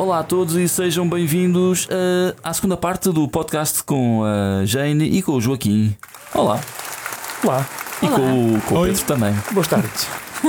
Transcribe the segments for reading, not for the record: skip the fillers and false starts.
Olá a todos e sejam bem-vindos à segunda parte do podcast com a Jane e com o Joaquim. Olá. Olá. E com o Pedro também. Boas tardes.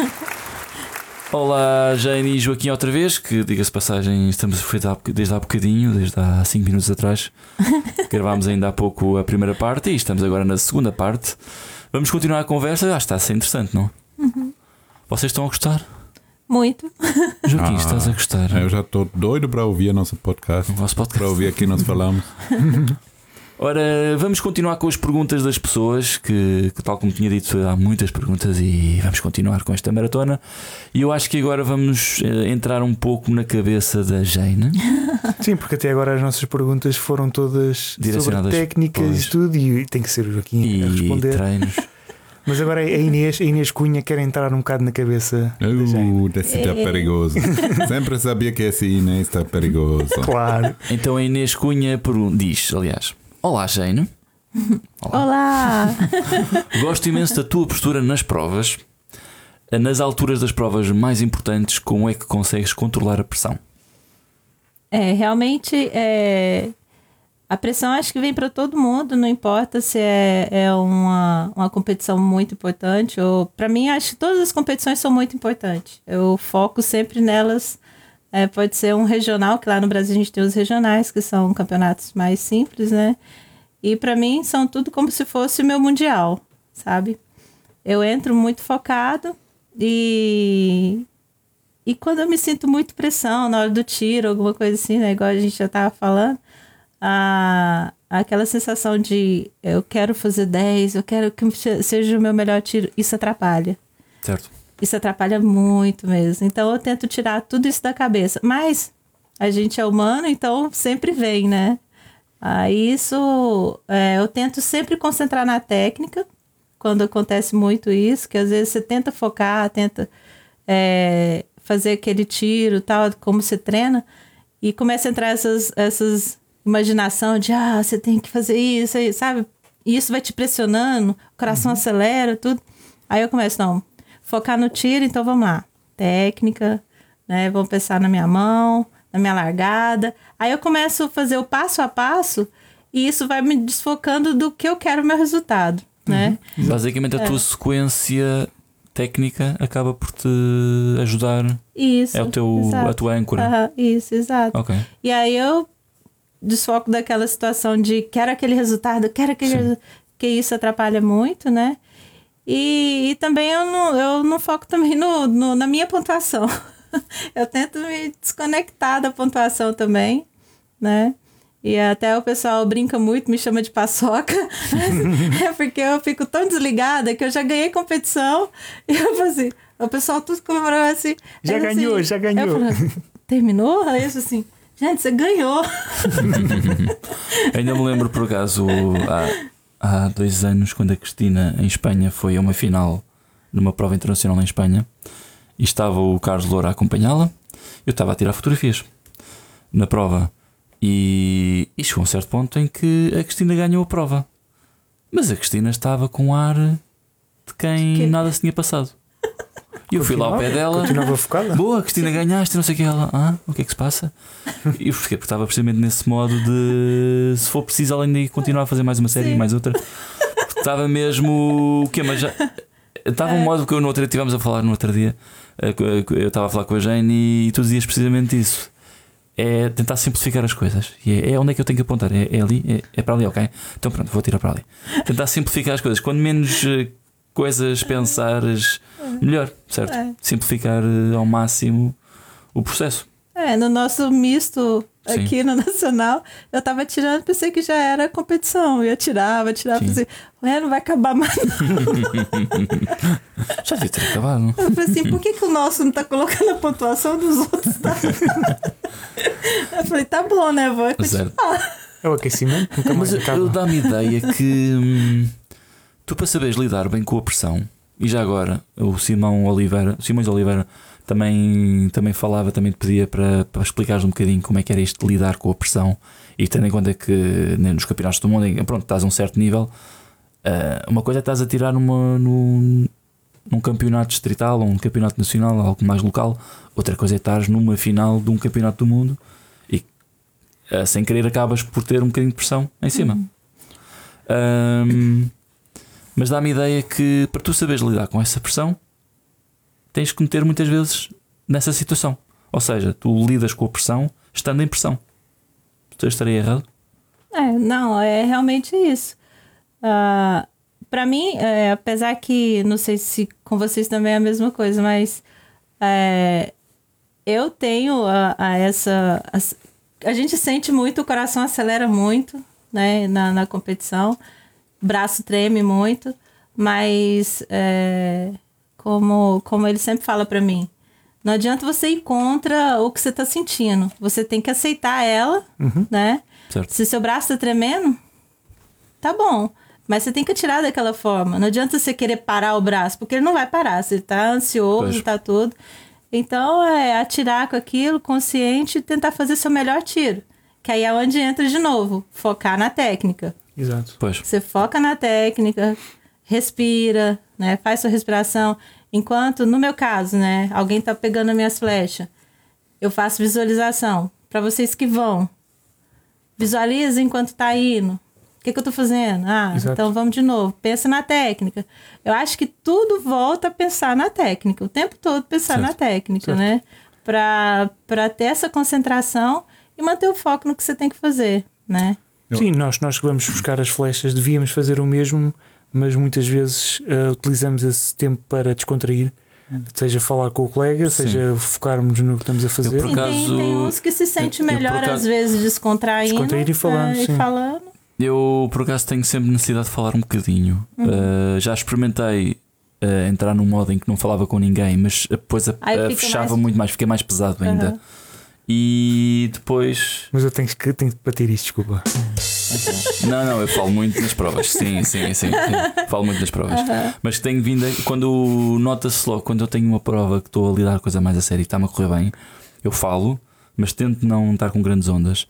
Olá Jane e Joaquim outra vez, que diga-se passagem, estamos desde há bocadinho, desde há 5 minutos atrás. Gravámos ainda há pouco a primeira parte e estamos agora na segunda parte. Vamos continuar a conversa, está a ser interessante, não? Uhum. Vocês estão a gostar? Muito. Joaquim, estás a gostar? Eu já estou doido para ouvir o nosso podcast. Para ouvir aqui nós falamos. Ora, vamos continuar com as perguntas das pessoas, que tal como tinha dito, há muitas perguntas e vamos continuar com esta maratona. E eu acho que agora vamos entrar um pouco na cabeça da Jane. Sim, porque até agora as nossas perguntas foram todas sobre técnicas e tudo, e tem que ser o Joaquim a responder. Treinos. Mas agora a Inês Cunha quer entrar um bocado na cabeça da Jane. Esse está perigoso. Sempre sabia que esse Inês está perigoso. Claro. Então a Inês Cunha diz, aliás: Olá Jane. Olá. Gosto imenso da tua postura nas provas. Nas alturas das provas mais importantes, como é que consegues controlar a pressão? Realmente a pressão acho que vem para todo mundo, não importa se é uma competição muito importante ou... Para mim, acho que todas as competições são muito importantes. Eu foco sempre nelas. Pode ser um regional, que lá no Brasil a gente tem os regionais, que são campeonatos mais simples, né? E para mim são tudo como se fosse o meu mundial, sabe? Eu entro muito focado e quando eu me sinto muito pressão na hora do tiro, alguma coisa assim, né? Igual a gente já estava falando, aquela sensação de eu quero fazer 10, eu quero que seja o meu melhor tiro, isso atrapalha. Certo. Isso atrapalha muito mesmo. Então eu tento tirar tudo isso da cabeça. Mas a gente é humano, então sempre vem, né? Eu tento sempre concentrar na técnica, quando acontece muito isso, que às vezes você tenta focar, tenta fazer aquele tiro, tal, como você treina, e começa a entrar essas imaginação de você tem que fazer isso, aí, sabe? E isso vai te pressionando, o coração acelera, tudo. Aí eu começo, não, focar no tiro, então vamos lá. Técnica, né? Vamos pensar na minha mão, na minha largada. Aí eu começo a fazer o passo a passo e isso vai me desfocando do que eu quero o meu resultado, né? Basicamente a tua sequência técnica acaba por te ajudar. Isso. É a tua âncora. Isso, exato. Okay. E aí eu desfoco daquela situação de quero aquele resultado, que isso atrapalha muito, né? E também eu não foco também na minha pontuação. Eu tento me desconectar da pontuação também, né? E até o pessoal brinca muito, me chama de paçoca. Porque eu fico tão desligada que eu já ganhei competição. E eu falo assim, o pessoal tudo comemorando assim. Já ganhou. Eu falo, terminou? Aí eu assim, gente, você ganhou. Ainda me lembro por acaso há 2 anos, quando a Cristina em Espanha foi a uma final numa prova internacional em Espanha e estava o Carlos Loura a acompanhá-la. Eu estava a tirar fotografias na prova e chegou a um certo ponto em que a Cristina ganhou a prova, mas a Cristina estava com ar de quem nada se tinha passado. E eu fui lá ao pé dela. Continuava focada. Boa, Cristina, ganhaste, não sei o que. Ela, o que é que se passa? E eu fiquei, porque estava precisamente nesse modo de, se for preciso, além de continuar a fazer mais uma série e mais outra, estava mesmo. O quê? Mas já. Estava um modo que eu no outro dia estivemos a falar no outro dia. Eu estava a falar com a Jane e tu dizias precisamente isso. É tentar simplificar as coisas. E é onde é que eu tenho que apontar? É ali? É para ali, ok? Então pronto, vou tirar para ali. Tentar simplificar as coisas. Quando menos coisas pensares, melhor, certo? Simplificar ao máximo o processo. No nosso misto aqui no Nacional, eu tava tirando, pensei que já era competição. Eu tirava, pensei, não vai acabar mais não. Já devia ter acabado. Eu falei assim, por que o nosso não tá colocando a pontuação dos outros? Tá? Eu falei, tá bom, né? Vou continuar. É o aquecimento, nunca mais acaba. Eu dá-me ideia que tu, para saberes lidar bem com a pressão, e já agora o Simões Oliveira também falava, também te pedia para explicares um bocadinho como é que era isto de lidar com a pressão, e tendo em conta que nos campeonatos do mundo, pronto, estás a um certo nível. Uma coisa é estás a tirar num campeonato distrital ou um campeonato nacional, algo mais local. Outra coisa é estás numa final de um campeonato do mundo sem querer acabas por ter um bocadinho de pressão em cima. Mas dá-me a ideia que para tu saberes lidar com essa pressão tens que meter muitas vezes nessa situação. Ou seja, tu lidas com a pressão estando em pressão. Eu estaria errado? Não, é realmente isso. Para mim, apesar que não sei se com vocês também é a mesma coisa, mas eu tenho a gente sente muito, o coração acelera muito, né, na competição, braço treme muito, mas como ele sempre fala para mim, não adianta você ir contra o que você tá sentindo, você tem que aceitar ela, né? Certo. Se seu braço tá tremendo, tá bom, mas você tem que atirar daquela forma. Não adianta você querer parar o braço, porque ele não vai parar. Você tá ansioso, tá tudo. Então, atirar com aquilo, consciente, e tentar fazer seu melhor tiro. Que aí é onde entra de novo, focar na técnica. Exato. Pois. Você foca na técnica, respira, né? Faz sua respiração. Enquanto, no meu caso, né? Alguém tá pegando as minhas flechas. Eu faço visualização. Para vocês que vão. Visualiza enquanto tá indo. O que eu tô fazendo? Então vamos de novo. Pensa na técnica. Eu acho que tudo volta a pensar na técnica. O tempo todo pensar na técnica, né? Pra ter essa concentração e manter o foco no que você tem que fazer, né? Sim, nós que vamos buscar as flechas devíamos fazer o mesmo, mas muitas vezes utilizamos esse tempo para descontrair. Seja falar com o colega, seja focarmos no que estamos a fazer. Por acaso, tem uns que se sente melhor às vezes descontraindo. Descontrair e falando, sim. Eu, por acaso, tenho sempre necessidade de falar um bocadinho. Já experimentei entrar num modo em que não falava com ninguém, mas depois fechava muito mais, fiquei mais pesado ainda. E depois. Mas eu tenho que bater isto, desculpa. Não, eu falo muito nas provas. Sim. Falo muito nas provas. Mas tenho vindo quando nota-se logo, quando eu tenho uma prova que estou a lidar com a coisa mais a sério e está-me a correr bem, eu falo, mas tento não estar com grandes ondas.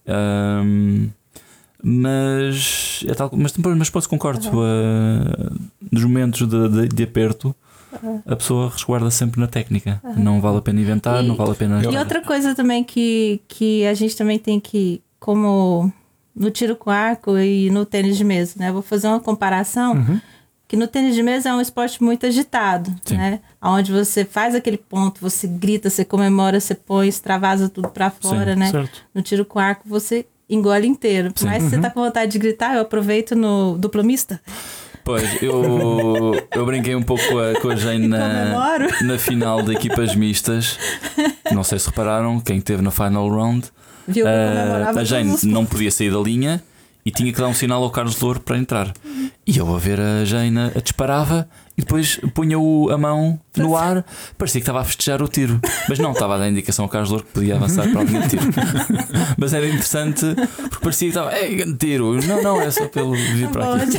Mas depois concordo. Nos momentos de aperto, a pessoa resguarda sempre na técnica. Não vale a pena inventar, não vale a pena. E outra coisa também que a gente também tem que, como no tiro com arco e no tênis de mesa, né? Vou fazer uma comparação. Que no tênis de mesa é um esporte muito agitado, né? Onde você faz aquele ponto, você grita, você comemora, você põe, extravasa tudo pra fora, né? Certo. No tiro com arco você engole inteiro. Por mais que você tá com vontade de gritar, eu aproveito no duplo mista. Pois, eu brinquei um pouco com a Jane na final de equipas mistas. Não sei se repararam, quem esteve na final round, viu que eu comemorava. a Jane não podia sair da linha e tinha que dar um sinal ao Carlos Louro para entrar. E eu a ver a Jane disparava e depois punha a mão no ar, parecia que estava a festejar o tiro, mas não, estava a dar indicação ao Carlos Louro que podia avançar para a linha de tiro. Mas era interessante porque parecia que estava tiro. Não, é só pelo vir para aqui.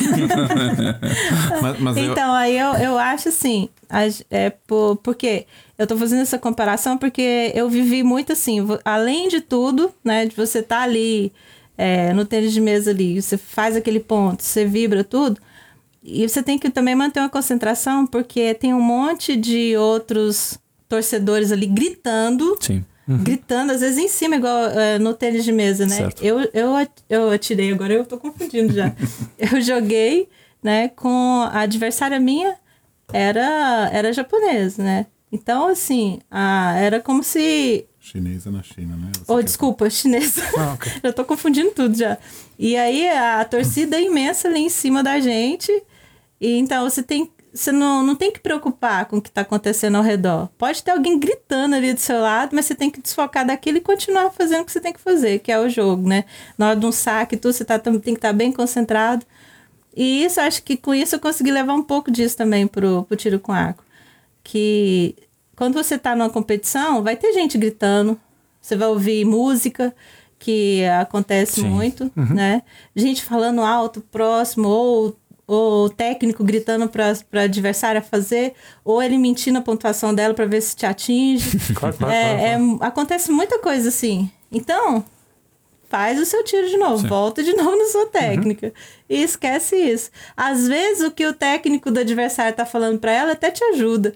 Então, aí eu acho assim, porque eu estou fazendo essa comparação porque eu vivi muito assim, além de tudo, né, de você estar ali no tênis de mesa ali, você faz aquele ponto, você vibra tudo, e você tem que também manter uma concentração, porque tem um monte de outros torcedores ali gritando. Sim. Gritando, às vezes em cima, igual no tênis de mesa, né? Certo. Eu atirei, agora eu tô confundindo já. Eu joguei, né, com a adversária minha, era japonesa, né? Então, assim, era como se... Chinesa na China, né? Desculpa, chinesa. Okay. Eu tô confundindo tudo já. E aí a torcida é imensa ali em cima da gente. E então você não tem que preocupar com o que tá acontecendo ao redor. Pode ter alguém gritando ali do seu lado, mas você tem que desfocar daquilo e continuar fazendo o que você tem que fazer, que é o jogo, né? Na hora de um saque e tudo, você tem que estar bem concentrado. E isso, acho que com isso eu consegui levar um pouco disso também pro tiro com arco. Que quando você tá numa competição, vai ter gente gritando, você vai ouvir música, que acontece muito, né? Gente falando alto, próximo, ou o técnico gritando para adversária fazer, ou ele mentindo a pontuação dela para ver se te atinge. Claro. Acontece muita coisa assim. Então, faz o seu tiro de novo, volta de novo na sua técnica e esquece isso. Às vezes o que o técnico do adversário tá falando para ela até te ajuda.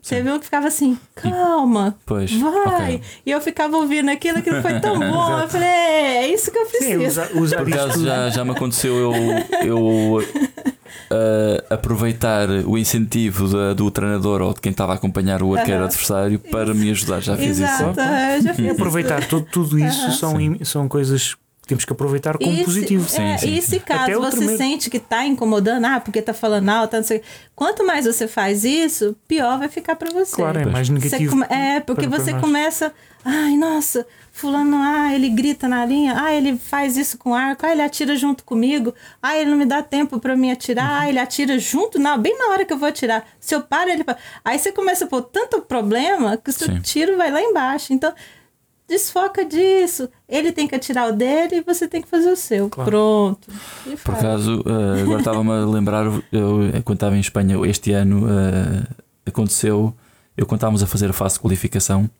Teve um que ficava assim, calma, Pois, vai. ok. E eu ficava ouvindo aquilo foi tão bom. Eu falei, é isso que eu preciso. Usar Por acaso já me aconteceu eu aproveitar o incentivo do treinador ou de quem estava a acompanhar o arqueiro adversário para me ajudar. Já fiz Exato, isso. eu já fiz E aproveitar tudo isso são coisas que temos que aproveitar como positivo. E se caso Até o você primeiro. sente que está incomodando, porque está falando alto, não sei, quanto mais você faz isso, pior vai ficar para você. Claro, é mais negativo. Porque para você nós. começa, ai, nossa, fulano, ele grita na linha, ele faz isso com arco, ele atira junto comigo, ele não me dá tempo para mim atirar, ele atira junto, bem na hora que eu vou atirar. Se eu paro, ele... Aí você começa a pôr tanto problema que o seu tiro vai lá embaixo. Então, desfoca disso. Ele tem que atirar o dele e você tem que fazer o seu. Claro. Pronto. Por acaso, agora estava-me a lembrar, quando estava em Espanha este ano, aconteceu, quando estávamos a fazer a fase de qualificação,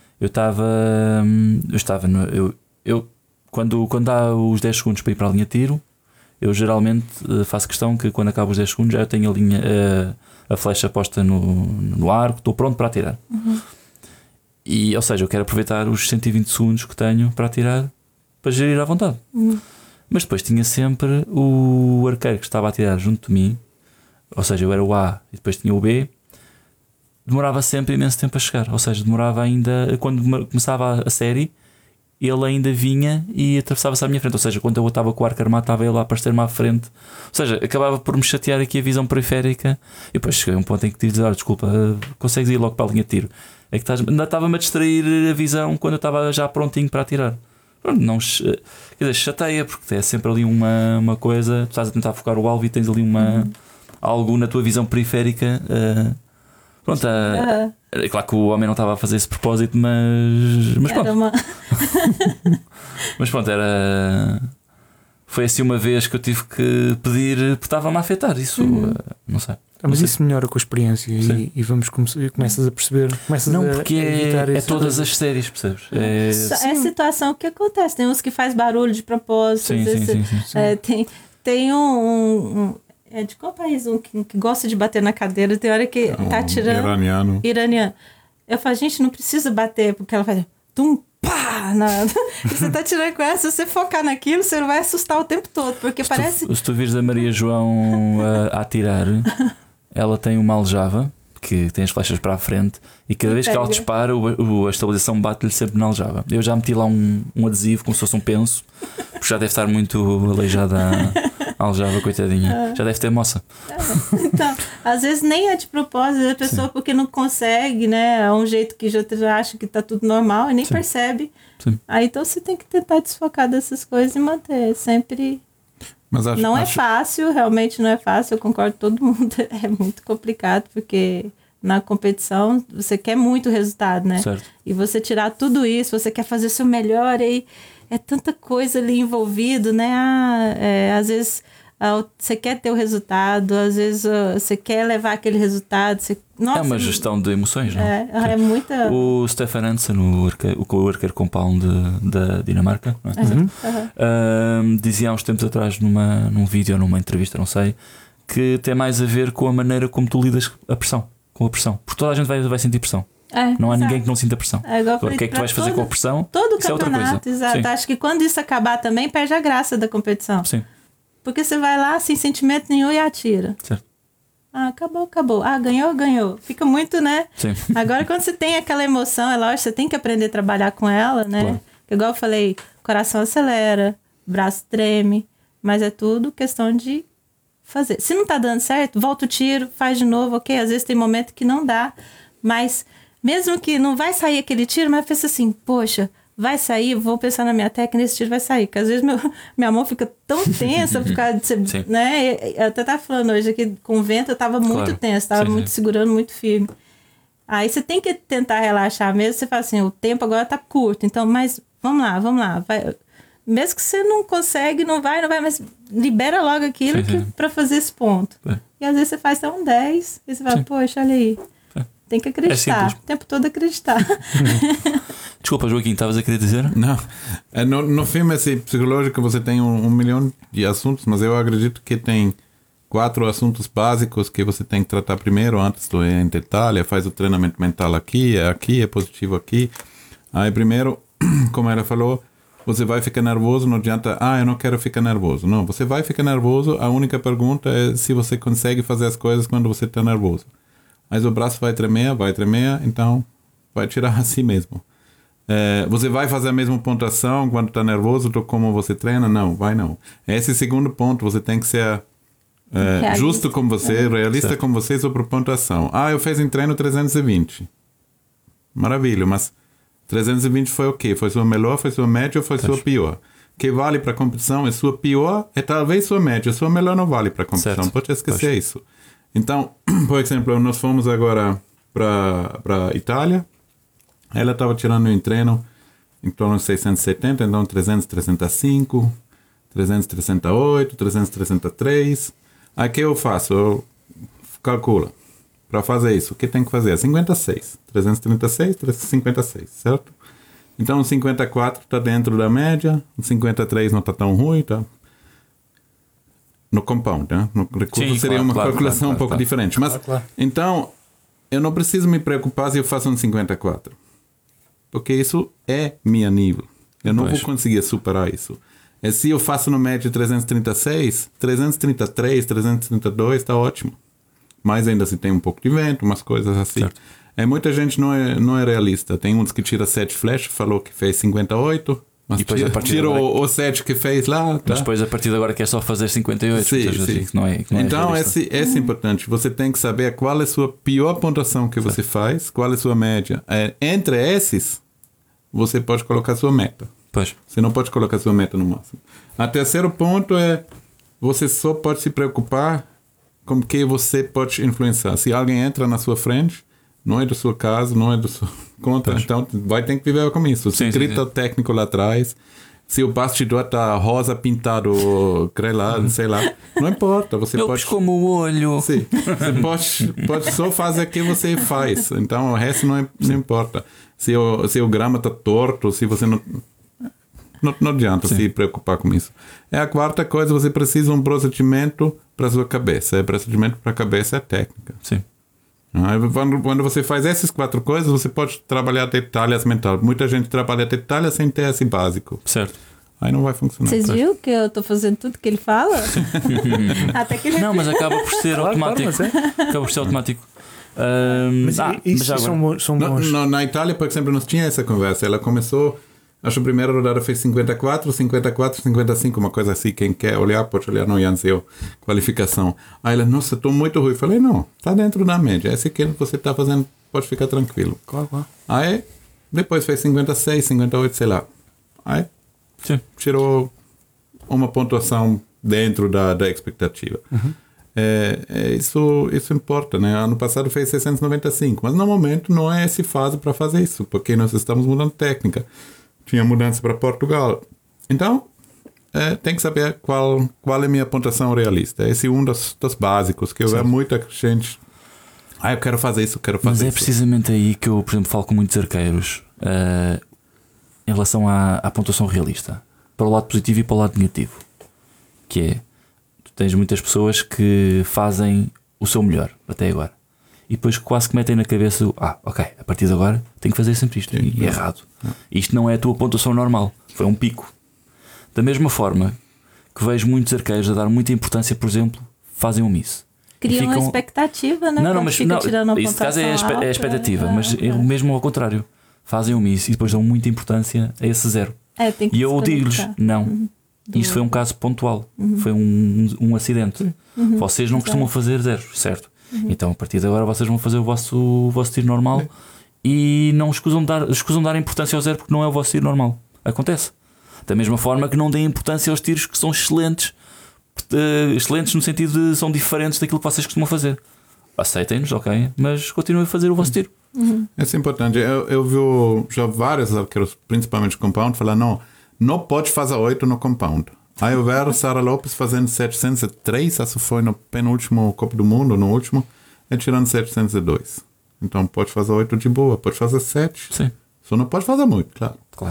quando há os 10 segundos para ir para a linha de tiro, eu geralmente faço questão que quando acabo os 10 segundos já eu tenho a flecha posta no arco, estou pronto para atirar. E, ou seja, eu quero aproveitar os 120 segundos que tenho para atirar, para gerir à vontade. Mas depois tinha sempre o arqueiro que estava a atirar junto de mim, ou seja, eu era o A e depois tinha o B. Demorava sempre imenso tempo a chegar, ou seja, demorava ainda, quando começava a série, ele ainda vinha e atravessava-se à minha frente, ou seja, quando eu estava com o arco armado, estava ele lá a aparecer-me à frente, ou seja, acabava por me chatear aqui a visão periférica. E depois cheguei a um ponto em que tive de dizer: desculpa, consegues ir logo para a linha de tiro? É que ainda estava-me a distrair a visão quando eu estava já prontinho para atirar. Pronto, não, quer dizer, chateia, porque é sempre ali uma coisa, tu estás a tentar focar o alvo e tens ali algo na tua visão periférica. Pronto, é claro que o homem não estava a fazer esse propósito, mas pronto. Mas pronto, foi assim uma vez que eu tive que pedir, porque estava-me a afetar isso, não sei. Mas isso melhora com a experiência e começas a perceber. Porque é todas as séries, percebes? É a situação que acontece. Tem uns que faz barulho de propósito. Sim. Tem é de qual país que gosta de bater na cadeira? Tem hora que tá tirando. Iraniano. Eu falo, gente, não precisa bater, porque ela faz tum, pá, nada. E você tá tirando com ela, se você focar naquilo, você não vai assustar o tempo todo, porque parece. Se tu vires a Maria João a atirar, ela tem uma aljava que tem as flechas para a frente e cada vez que ela dispara, a estabilização bate-lhe sempre na aljava. Eu já meti lá um adesivo, como se fosse um penso, porque já deve estar muito aleijada a aljava, coitadinha. Já deve ter moça. Então, às vezes nem é de propósito, a pessoa porque não consegue, né? É um jeito que já acha que tá tudo normal e nem percebe. Aí então você tem que tentar desfocar dessas coisas e manter sempre. Mas é fácil, realmente não é fácil, eu concordo com todo mundo. É muito complicado, porque na competição você quer muito resultado, né? Certo. E você tirar tudo isso, você quer fazer seu melhor, aí é tanta coisa ali envolvido, né? Às vezes você quer ter o resultado, às vezes você quer levar aquele resultado. Nossa, é uma gestão de emoções, não é? É muita. O Stefan Hansen, o arqueiro compound da Dinamarca, não é? Dizia há uns tempos atrás num vídeo ou numa entrevista, não sei, que tem mais a ver com a maneira como tu lidas com a pressão. Porque toda a gente vai sentir pressão. Não há ninguém que não sinta pressão. O que é que tu vais fazer com a pressão? Todo isso campeonato, é outra coisa. Exato. Sim. Acho que quando isso acabar também perde a graça da competição. Sim. Porque você vai lá sem sentimento nenhum e atira. Certo. Acabou. Ganhou. Fica muito, né? Sim. Agora quando você tem aquela emoção, é lógico, você tem que aprender a trabalhar com ela, né? Claro. Igual eu falei, coração acelera, braço treme, mas é tudo questão de fazer. Se não tá dando certo, volta o tiro, faz de novo, ok? Às vezes tem momento que não dá, mas mesmo que não vai sair aquele tiro, mas pensa assim, poxa, vai sair, vou pensar na minha técnica, esse tiro vai sair. Porque às vezes minha mão fica tão tensa por causa de ser, né? Eu até tava falando hoje aqui com o vento, eu tava muito tensa, tava muito segurando, muito firme. Aí você tem que tentar relaxar mesmo, você fala assim, o tempo agora tá curto, então, mas vamos lá, vai. Mesmo que você não consegue, não vai, mas libera logo aquilo pra fazer esse ponto. E às vezes você faz até um 10, e você fala, poxa, olha aí. Tem que acreditar, o tempo todo acreditar. Desculpa, Joaquim, estavas a querer dizer? Não, no filme assim, psicológico você tem um milhão de assuntos, mas eu acredito que tem 4 assuntos básicos que você tem que tratar primeiro antes do em detalhe. Faz o treinamento mental aqui, é positivo aqui. Aí primeiro, como ela falou, você vai ficar nervoso, não adianta, eu não quero ficar nervoso. Não, você vai ficar nervoso, a única pergunta é se você consegue fazer as coisas quando você está nervoso. Mas o braço vai tremer, então vai tirar assim mesmo. Você vai fazer a mesma pontuação quando está nervoso do como você treina? Não, vai não. Esse segundo ponto, você tem que ser justo com você, realista com você sobre pontuação. Eu fiz em treino 320. Maravilha, mas 320 foi o quê? Foi sua melhor, foi sua média ou foi sua pior? O que vale para a competição é sua pior, é talvez sua média. Sua melhor não vale para a competição. Certo. Pode esquecer isso. Então, por exemplo, nós fomos agora para Itália. Ela estava tirando em treino em torno de 670, então 300, 305, 300, 308, 300, 303. Aí o que eu faço? Eu calculo. Para fazer isso, o que tem que fazer? 56. 336, 356, certo? Então, 54 está dentro da média, 53 não está tão ruim, tá? No compound, né? No recurso seria uma calculação um pouco diferente. Mas, então, eu não preciso me preocupar se eu faço um 54. Porque isso é minha nível. Eu não vou conseguir superar isso. E se eu faço no médio 336, 333, 332 está ótimo. Mas ainda se tem um pouco de vento, umas coisas assim. Certo. Muita gente não é realista. Tem uns que tira 7 flash, falou que fez 58, mas tira o 7 que fez lá. Tá? Mas depois a partir de agora quer só fazer 58. Sim. Que não é então esse é importante. Você tem que saber qual é a sua pior pontuação que você faz, qual é a sua média. Entre esses, você pode colocar a sua meta. Pois. Você não pode colocar a sua meta no máximo. O terceiro ponto você só pode se preocupar com que você pode influenciar. Se alguém entra na sua frente, não é do seu caso, não é do seu contra, então vai ter que viver com isso. Se grita o técnico lá atrás, se o bastidor tá rosa pintado, crelado, sei lá, não importa. Você pode como o olho. Sim, você pode só fazer o que você faz. Então o resto não importa. Se o grama tá torto, se você não adianta se preocupar com isso. A quarta coisa, você precisa de um procedimento para sua cabeça. Procedimento para a cabeça é técnica. Sim. Quando você faz essas 4 coisas, você pode trabalhar detalhes mentais. Muita gente trabalha detalhes sem ter esse básico. Certo. Aí não vai funcionar. Vocês viram que eu tô fazendo tudo que ele fala? Até que ele... Não, mas acaba por ser automático. Acaba por ser automático. São bons. Na Itália, por exemplo, não tinha essa conversa. Ela começou... Acho que a primeira rodada fez 54, 55, uma coisa assim. Quem quer olhar, pode olhar no Yanseu, qualificação. Aí ela, nossa, estou muito ruim. Falei, não, está dentro da média. Esse que você está fazendo, pode ficar tranquilo. Claro. Aí, depois fez 56, 58, sei lá. Aí, tirou uma pontuação dentro da expectativa. Uhum. Isso importa, né? Ano passado fez 695, mas no momento não é essa fase para fazer isso, porque nós estamos mudando técnica. Tinha mudança para Portugal. Então, tem que saber qual é a minha pontuação realista. Esse é um dos básicos, que eu vejo muita gente... eu quero fazer isso, Mas é precisamente aí que eu, por exemplo, falo com muitos arqueiros em relação à pontuação realista. Para o lado positivo e para o lado negativo. Que é, tu tens muitas pessoas que fazem o seu melhor, até agora. E depois quase que metem na cabeça ok, a partir de agora tenho que fazer sempre isto. E é errado. Isto não é a tua pontuação normal. Foi um pico. Da mesma forma que vejo muitos arqueiros a dar muita importância, por exemplo, fazem um miss. Criam uma expectativa, né? Não, mas isso caso é a expectativa, mas mesmo ao contrário. Fazem um miss e depois dão muita importância a esse 0. Tem que e eu digo-lhes, não. Isto foi um caso pontual. Foi um acidente. Vocês não costumam fazer 0, certo? Então a partir de agora vocês vão fazer o vosso tiro normal e não escusam dar importância ao 0 porque não é o vosso tiro normal. Acontece. Da mesma forma que não deem importância aos tiros que são excelentes. Excelentes no sentido de são diferentes daquilo que vocês costumam fazer. Aceitem-nos, ok, mas continuem a fazer o vosso tiro. Isso é importante. Eu vi já vários arqueiros, principalmente compound, falar não pode fazer 8 no compound. Aí eu vejo Sara Lopes fazendo 703, acho que foi no penúltimo Copa do Mundo, no último, tirando 702. Então pode fazer 8 de boa, pode fazer 7. Sim. Só não pode fazer muito, claro. Claro.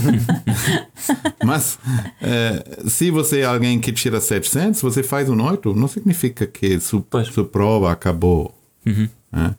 Mas se você é alguém que tira 700, você faz um 8, não significa que sua prova acabou. Né?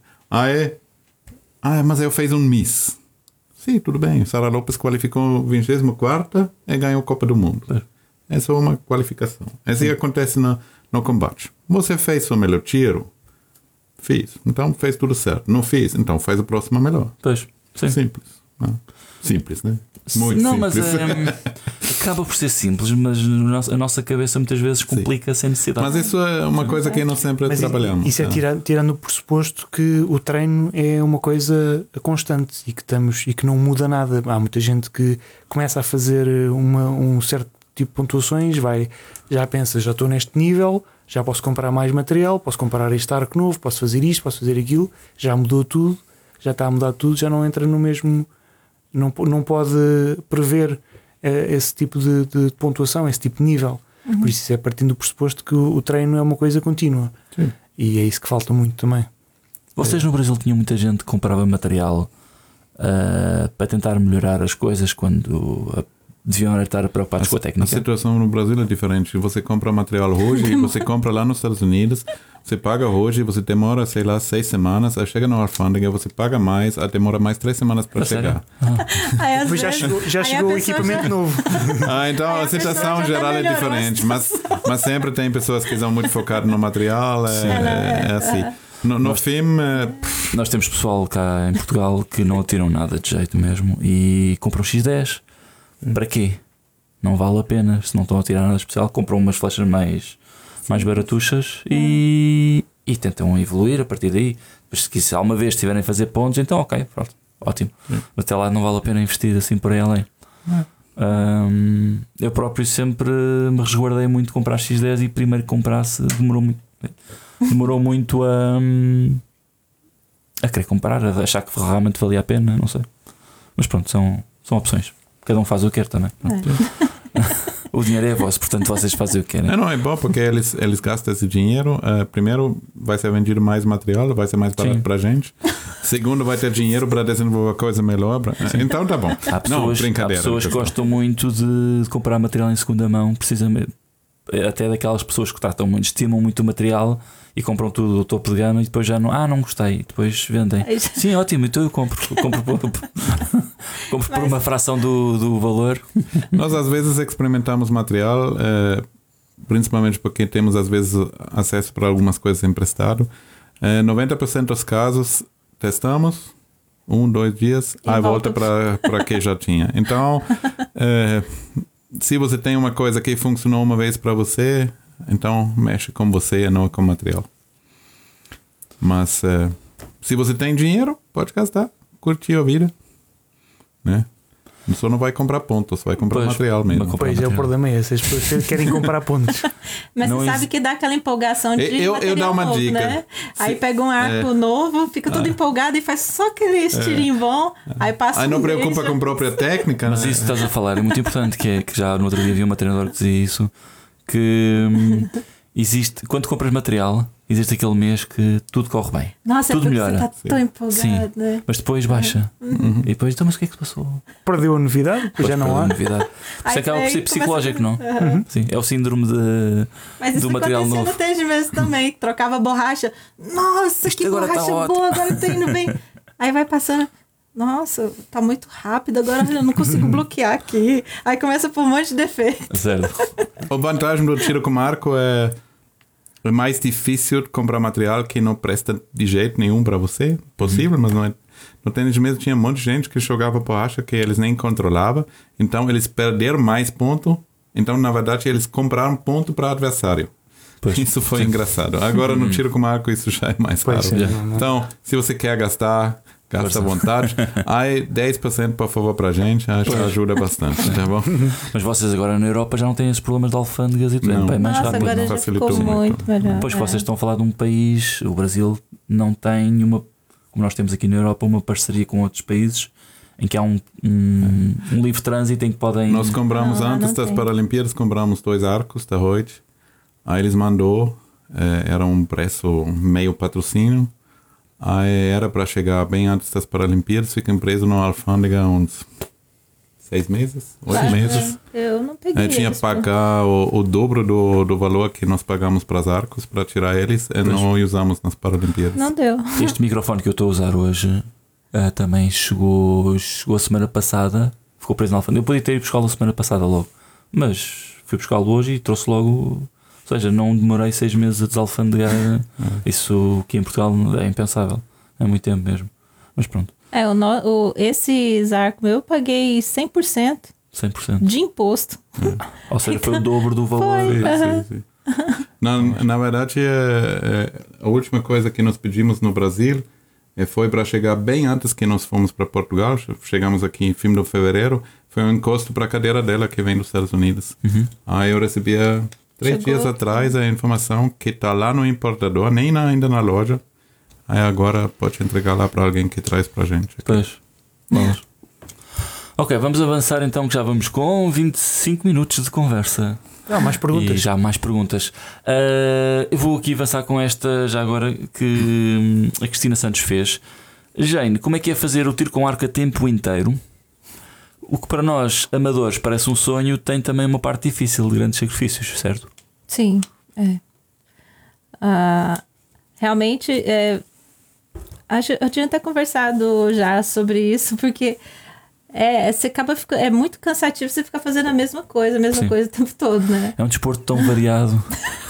Mas eu fiz um Miss. Sim, tudo bem. Sara Lopes qualificou 24ª e ganhou a Copa do Mundo. Essa é uma qualificação. Assim acontece no combate. Você fez seu melhor tiro? Fiz. Então fez tudo certo. Não fiz? Então faz o próximo melhor. Pois, sim. Simples. Simples, né? Muito não, simples. Mas acaba por ser simples, mas a nossa cabeça muitas vezes complica sem necessidade. Mas isso é uma coisa que nós sempre trabalhamos. Isso é tirando o pressuposto que o treino é uma coisa constante e que não muda nada. Há muita gente que começa a fazer um certo tipo de pontuações, já pensa, já estou neste nível, já posso comprar mais material, posso comprar este arco novo, posso fazer isto, posso fazer aquilo, já mudou tudo, já está a mudar tudo, já não entra no mesmo, não pode prever esse tipo de pontuação, esse tipo de nível. Por isso é partindo do pressuposto que o treino é uma coisa contínua. Sim. E é isso que falta muito também. Vocês no Brasil tinham muita gente que comprava material para tentar melhorar as coisas quando deviam estar preocupados com a técnica? A situação no Brasil é diferente. Você compra material hoje e você compra lá nos Estados Unidos, você paga hoje, você demora, 6 semanas, aí chega na alfândega, você paga mais, aí demora mais 3 semanas para chegar. Depois já chegou o equipamento novo. Então a situação geral é diferente, mas sempre tem pessoas que são muito focadas no material, é assim. No filme... Nós temos pessoal cá em Portugal que não atiram nada de jeito mesmo e compram X10. Para quê? Não vale a pena. Se não estão a tirar nada especial, compram umas flechas mais baratuchas e tentam evoluir a partir daí. Depois, se alguma vez tiverem a fazer pontos, então ok, pronto, ótimo. Até lá não vale a pena investir assim por aí além. Eu próprio sempre me resguardei muito de comprar X10 e primeiro que comprasse demorou muito a querer comprar, a achar que realmente valia a pena, não sei. Mas pronto, são opções. Cada um faz o que quer também. O dinheiro é vosso, portanto vocês fazem o que querem. Não, é bom porque eles gastam esse dinheiro. Primeiro, vai ser vendido mais material, vai ser mais barato para a gente. Segundo, vai ter dinheiro para desenvolver coisa melhor. Então tá bom. Há pessoas que gostam muito de comprar material em segunda mão, precisamente. Até daquelas pessoas que tratam muito, estimam muito o material e compram tudo do topo de gama e depois já não gostei, depois vendem. Sim, ótimo, então eu compro por uma fração do valor. Nós às vezes experimentamos material, principalmente porque temos às vezes acesso para algumas coisas emprestado. 90% dos casos testamos 1-2 dias, aí volta para que já tinha. Então se você tem uma coisa que funcionou uma vez para você, então mexe com você e não com o material. Mas se você tem dinheiro, pode gastar, curtir a vida, né? Só não vai comprar pontos, vai comprar material mesmo. Pois é, o problema é esse, as pessoas querem comprar pontos. Mas você sabe que dá aquela empolgação de eu dar uma novo, dica, né? Aí pega um arco novo, fica todo empolgado e faz só aquele estirinho bom, aí passa. Aí não preocupa com a própria técnica. Mas isso que estás a falar é muito importante, que já no outro dia vi uma treinadora que dizia isso, que existe, quando compras material, existe aquele mês que tudo corre bem. Nossa, tudo é melhora. Você está tão empolgado, sim, né? mas depois baixa. E depois, então, mas o que é que se passou? Perdeu a novidade, depois já não há. Novidade. Isso acaba por ser psicológico, não? Sim, é o síndrome do material novo. Mas isso aconteceu no mesmo também, que trocava borracha. Nossa, isto que borracha tá boa, agora tá indo bem. Aí vai passando. Nossa, tá muito rápido, agora eu não consigo bloquear aqui. Aí começa por um monte de defeito. Certo. A vantagem do tiro com arco é mais difícil comprar material que não presta de jeito nenhum para você. Possível, mas não é. No tênis de mesa tinha um monte de gente que jogava borracha que eles nem controlavam. Então eles perderam mais ponto. Então, na verdade, eles compraram ponto para o adversário. Pois, isso foi engraçado. Agora no tiro com arco isso já é mais raro. Então, se você quer gastar, gasta à vontade. Aí 10% por favor para a gente, acho que ajuda bastante, tá bom? Mas vocês agora na Europa já não têm esses problemas de alfândegas e tudo. É mais Nossa, rápido. agora já ficou muito melhor. Depois que vocês estão a falar de um país, o Brasil não tem uma, como nós temos aqui na Europa, uma parceria com outros países em que há um livre trânsito em que podem... Nós compramos antes das Paralimpíadas, compramos 2 arcos da Reut. Aí eles mandou, era um preço meio patrocínio. Aí era para chegar bem antes das Paralimpíadas, fica preso na alfândega uns 6 meses, 8 meses. Eu não peguei. A gente tinha que pagar o dobro do valor que nós pagamos para os arcos para tirar eles e não usamos nas Paralimpíadas. Não deu. Este microfone que eu estou a usar hoje também chegou a semana passada, ficou preso na alfândega. Eu podia ter ido buscá-lo a semana passada logo, mas fui buscá-lo hoje e trouxe logo. Ou seja, não demorei 6 meses a desalfandegar. Isso que em Portugal é impensável. É muito tempo mesmo. Mas pronto. Esse arco meu eu paguei 100%. 100%. De imposto. Ou seja, foi o dobro do valor. Sim. Na verdade, a última coisa que nós pedimos no Brasil foi para chegar bem antes que nós fomos para Portugal. Chegamos aqui em fim de fevereiro. Foi um encosto para a cadeira dela que vem dos Estados Unidos. Aí eu recebia 3 dias atrás a informação que está lá no importador, nem ainda na loja. Aí agora pode entregar lá para alguém que traz para a gente. Pois. Vamos. Ok, vamos avançar então, que já vamos com 25 minutos de conversa. Mais perguntas. E já há mais perguntas. Eu vou aqui avançar com esta já agora que a Cristina Santos fez. Jane, como é que é fazer o tiro com arco a tempo inteiro? O que para nós, amadores, parece um sonho, tem também uma parte difícil de grandes sacrifícios, certo? Sim, realmente, eu tinha até conversado já sobre isso, porque você acaba ficando, é muito cansativo você ficar fazendo a mesma coisa o tempo todo, né? É um desporto tão variado.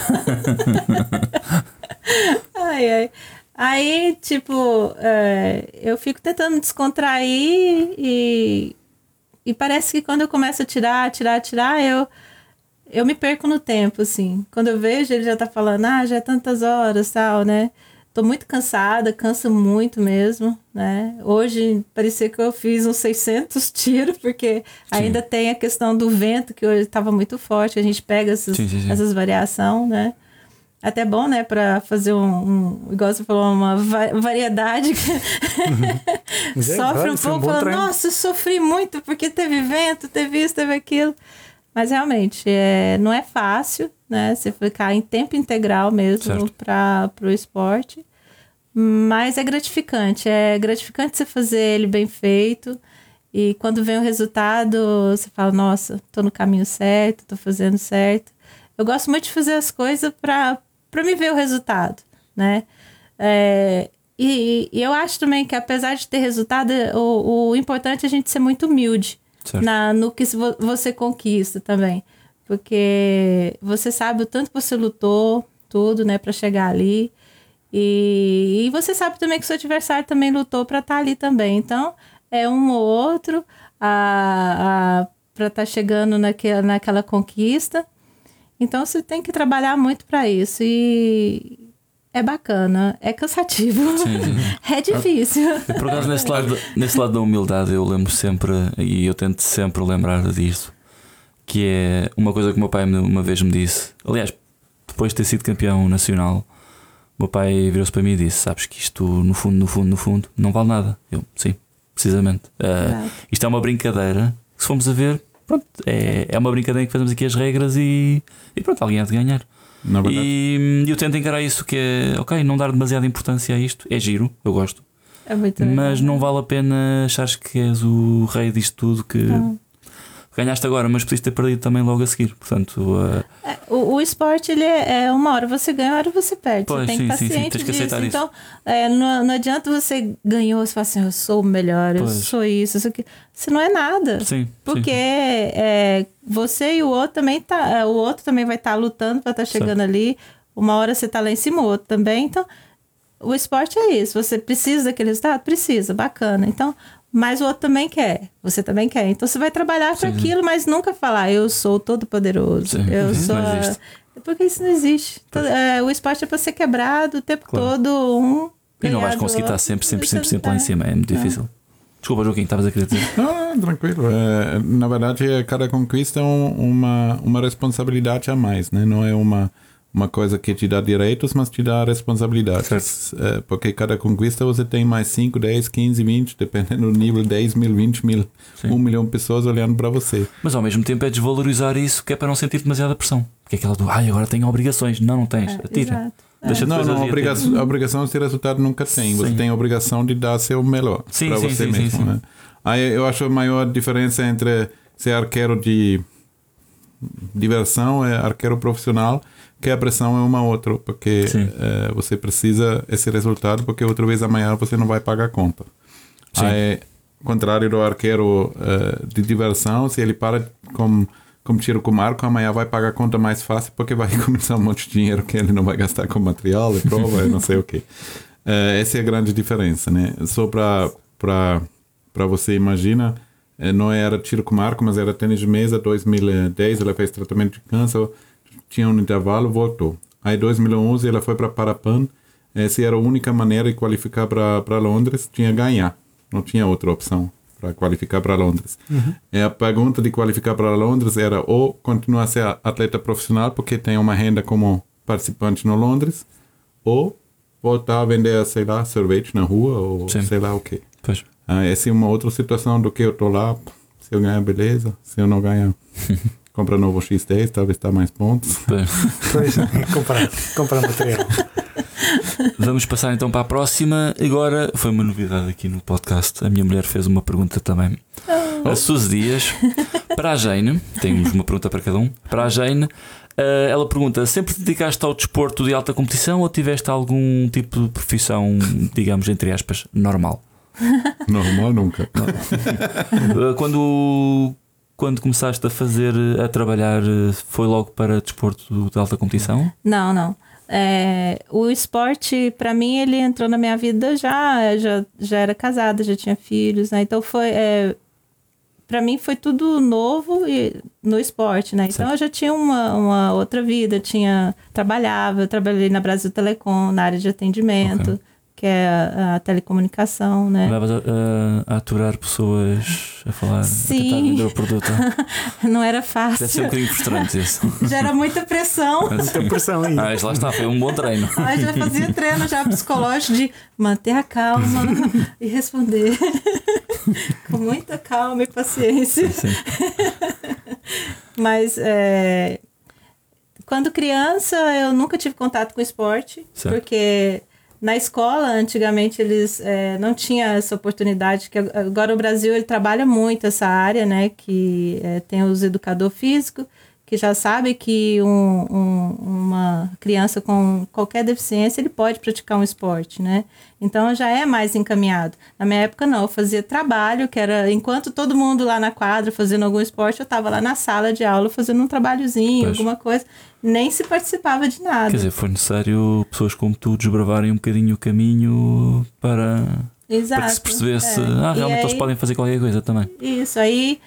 Aí, tipo, eu fico tentando me descontrair e parece que quando eu começo a tirar, eu me perco no tempo, assim. Quando eu vejo, ele já tá falando, já é tantas horas, tal, né? Tô muito cansada, cansa muito mesmo, né? Hoje, parecia que eu fiz uns 600 tiros, porque ainda tem a questão do vento, que hoje estava muito forte, a gente pega essas variações, né? Até bom, né? Pra fazer igual você falou, uma variedade. Sofre um pouco, fala, nossa, eu sofri muito, porque teve vento, teve isso, teve aquilo. Mas realmente, não é fácil, né? Você ficar em tempo integral mesmo para o esporte. Mas é gratificante. É gratificante você fazer ele bem feito. E quando vem o resultado, você fala, nossa, tô no caminho certo, tô fazendo certo. Eu gosto muito de fazer as coisas para me ver o resultado, né? E eu acho também que apesar de ter resultado, o importante é a gente ser muito humilde no que você conquista também. Porque você sabe o tanto que você lutou, tudo, né, para chegar ali. E você sabe também que o seu adversário também lutou para estar ali também. Então, é um ou outro para estar chegando naquela conquista. Então, você tem que trabalhar muito para isso. E é bacana, é cansativo, é difícil. Por acaso, nesse lado da humildade, eu lembro sempre, e eu tento sempre lembrar disso, que é uma coisa que o meu pai uma vez me disse. Aliás, depois de ter sido campeão nacional, o meu pai virou-se para mim e disse: sabes que isto no fundo não vale nada. Eu, sim, precisamente. Isto é uma brincadeira que, se formos a ver, pronto, é uma brincadeira que fazemos aqui as regras e pronto, alguém há de ganhar. E eu tento encarar isso, que é ok, não dar demasiada importância a isto. É giro, eu gosto, mas não vale a pena achares que és o rei disto tudo, que ganhaste agora, mas podias ter perdido também logo a seguir. Portanto, o esporte, ele é uma hora você ganha, uma hora você perde. Pois, você tem que estar ciente tens que disso. aceitar Então, não adianta você ganhou, você fala assim, eu sou o melhor, eu sou isso aqui. Você não é nada. Porque você e o outro também o outro também vai estar lutando para estar chegando ali. Uma hora você está lá em cima, o outro também. Então, o esporte é isso. Você precisa daquele resultado? Precisa, bacana. Então, mas o outro também quer, você também quer. Então você vai trabalhar para aquilo, mas nunca falar eu sou todo poderoso. Eu sou. Porque isso não existe. O esporte é para ser quebrado o tempo todo. E não vais conseguir estar sempre lá em cima. É muito difícil. Desculpa, Joaquim, estavas a querer dizer. Não, tranquilo. Na verdade, cada conquista é uma responsabilidade a mais, né? Não é uma coisa que te dá direitos, mas te dá responsabilidades. Porque cada conquista você tem mais 5, 10, 15, 20, dependendo do nível, 10 mil, 20 mil, 1 milhão de pessoas olhando para você. Mas ao mesmo tempo é desvalorizar isso, que é para não sentir demasiada pressão. Porque é aquela do, agora tenho obrigações. Não tens. Atira. Deixa a obrigação de ter resultado nunca tem. Você tem a obrigação de dar seu melhor para você mesmo. Né? Aí eu acho a maior diferença entre ser arqueiro de diversão e arqueiro profissional, que a pressão é uma outra, porque você precisa esse resultado, porque outra vez amanhã você não vai pagar a conta. Sim. Aí, contrário do arqueiro de diversão, se ele para com tiro com arco, amanhã vai pagar a conta mais fácil, porque vai começar um monte de dinheiro que ele não vai gastar com material e prova e não sei o que. Essa é a grande diferença, né? Só para você imaginar, não era tiro com arco, mas era tênis de mesa. 2010 ela fez tratamento de câncer, tinha um intervalo, voltou. Aí 2011 ela foi para Parapan. Essa era a única maneira de qualificar para Londres, tinha ganhar, não tinha outra opção para qualificar para Londres. A pergunta de qualificar para Londres era ou continuar a ser atleta profissional, porque tem uma renda como participante no Londres, ou voltar a vender, sei lá, sorvete na rua, ou sei lá o quê. Pois. Essa é uma outra situação do que eu tô lá. Se eu ganhar, beleza. Se eu não ganhar, compra novo X10, talvez dá mais pontos. Pois, comprar material. Vamos passar então para a próxima. Agora foi uma novidade aqui no podcast. A minha mulher fez uma pergunta também. A Suzy Dias, para a Jane, temos uma pergunta para cada um. Para a Jane, ela pergunta: sempre te dedicaste ao desporto de alta competição ou tiveste algum tipo de profissão, digamos, entre aspas, normal? Normal nunca. Quando começaste a trabalhar, foi logo para desporto de alta competição? Não. O esporte, para mim, ele entrou na minha vida já era casada, já tinha filhos, né? Então para mim foi tudo novo no esporte, né? Então certo. eu já tinha uma outra vida, eu trabalhei na Brasil Telecom, na área de atendimento, que é a telecomunicação, né? Levas a aturar pessoas a falar, Sim. a tentar vender o produto. Não era fácil. Deve ser um bocadinho frustrante isso. Já era muita pressão. Muita pressão aí. Mas lá está, foi um bom treino. Aí já fazia treino já psicológico de manter a calma e responder com muita calma e paciência. Sim. Mas quando criança eu nunca tive contato com esporte, certo. porque na escola antigamente eles não tinham essa oportunidade, que agora o Brasil ele trabalha muito essa área, né, que tem os educador físico, que já sabe que uma criança com qualquer deficiência, ele pode praticar um esporte, né? Então, já é mais encaminhado. Na minha época, não. Eu fazia trabalho, que era... Enquanto todo mundo lá na quadra fazendo algum esporte, eu estava lá na sala de aula fazendo um trabalhozinho, alguma coisa. Nem se participava de nada. Quer dizer, foi necessário pessoas como tu desbravarem um bocadinho o caminho para que se percebesse... realmente eles podem fazer qualquer coisa também. Isso, aí...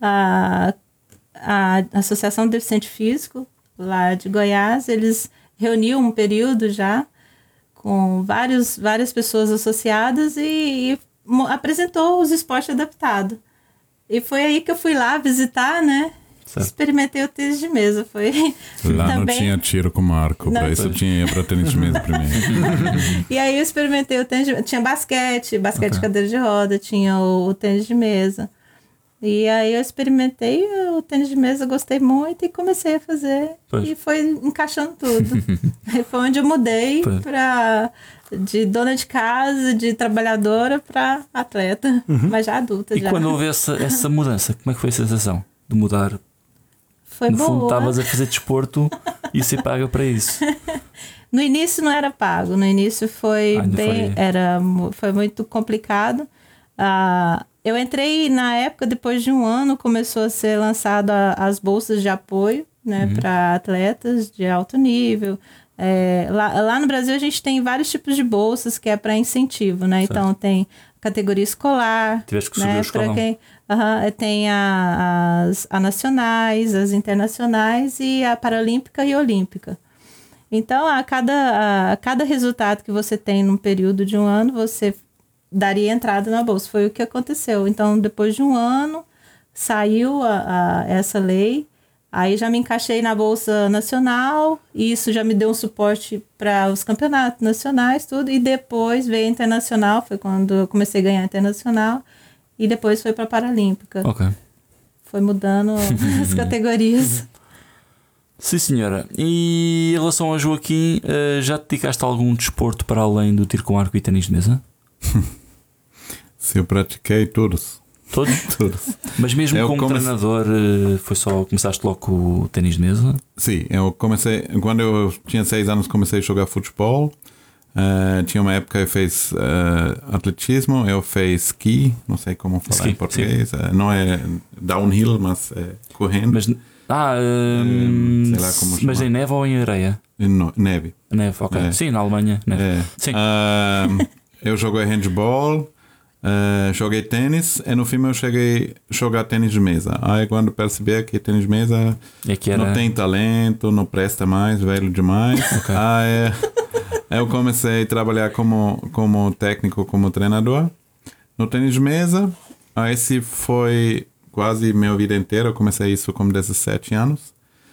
A Associação de Deficiente Físico, lá de Goiás, eles reuniam um período já com várias pessoas associadas e apresentou os esportes adaptados. E foi aí que eu fui lá visitar, né? Certo. Experimentei o tênis de mesa. Lá também... não tinha tiro com arco, para isso eu tinha ido para tênis de mesa primeiro. E aí eu experimentei o tênis de mesa. Tinha basquete de cadeira de roda, tinha o tênis de mesa. E aí eu experimentei o tênis de mesa, gostei muito e comecei a fazer. E foi encaixando tudo. Aí foi onde eu mudei de dona de casa, de trabalhadora para atleta, mas já adulta. E quando houve essa mudança, como é que foi a sensação de mudar? Foi boa. No fundo estavas a fazer desporto e ser paga para isso. No início não era pago, no início foi foi muito complicado. Eu entrei na época, depois de um ano, começou a ser lançada as bolsas de apoio, né, para atletas de alto nível. Lá no Brasil a gente tem vários tipos de bolsas que é para incentivo, né? Certo. Então tem categoria escolar, tiveste que subir o escalão. Tem as nacionais, as internacionais e a paralímpica e olímpica. Então a cada resultado que você tem num período de um ano, você daria entrada na bolsa. Foi o que aconteceu. Então, depois de um ano, saiu essa lei. Aí já me encaixei na Bolsa Nacional. E isso já me deu um suporte para os campeonatos nacionais, tudo. E depois veio a Internacional. Foi quando eu comecei a ganhar a Internacional. E depois foi para a Paralímpica. Ok. Foi mudando as categorias. Sim, senhora. E em relação ao Joaquim, já te dedicaste a algum desporto para além do tiro com arco e ténis de mesa? Se eu pratiquei todos. Todos? Todos. Mas mesmo Eu como treinador, começaste logo com o ténis de mesa? Sim, eu comecei, quando eu tinha 6 anos, comecei a jogar futebol. Tinha uma época que eu fiz atletismo, eu fiz ski, não sei como falar Ski, em português. Não é downhill, mas é correndo. Mas, sei lá como mas chamar. em neve ou em areia? Neve. Neve, ok. É. Sim, na Alemanha. Neve. É. Sim. Eu joguei handball, joguei tênis e no fim eu cheguei a jogar tênis de mesa. Aí quando percebi que tênis de mesa É que era... não tem talento, não presta mais, velho demais. Ok. Aí eu comecei a trabalhar como técnico, como treinador no tênis de mesa. Aí esse foi quase minha vida inteira. Eu comecei isso com 17 anos.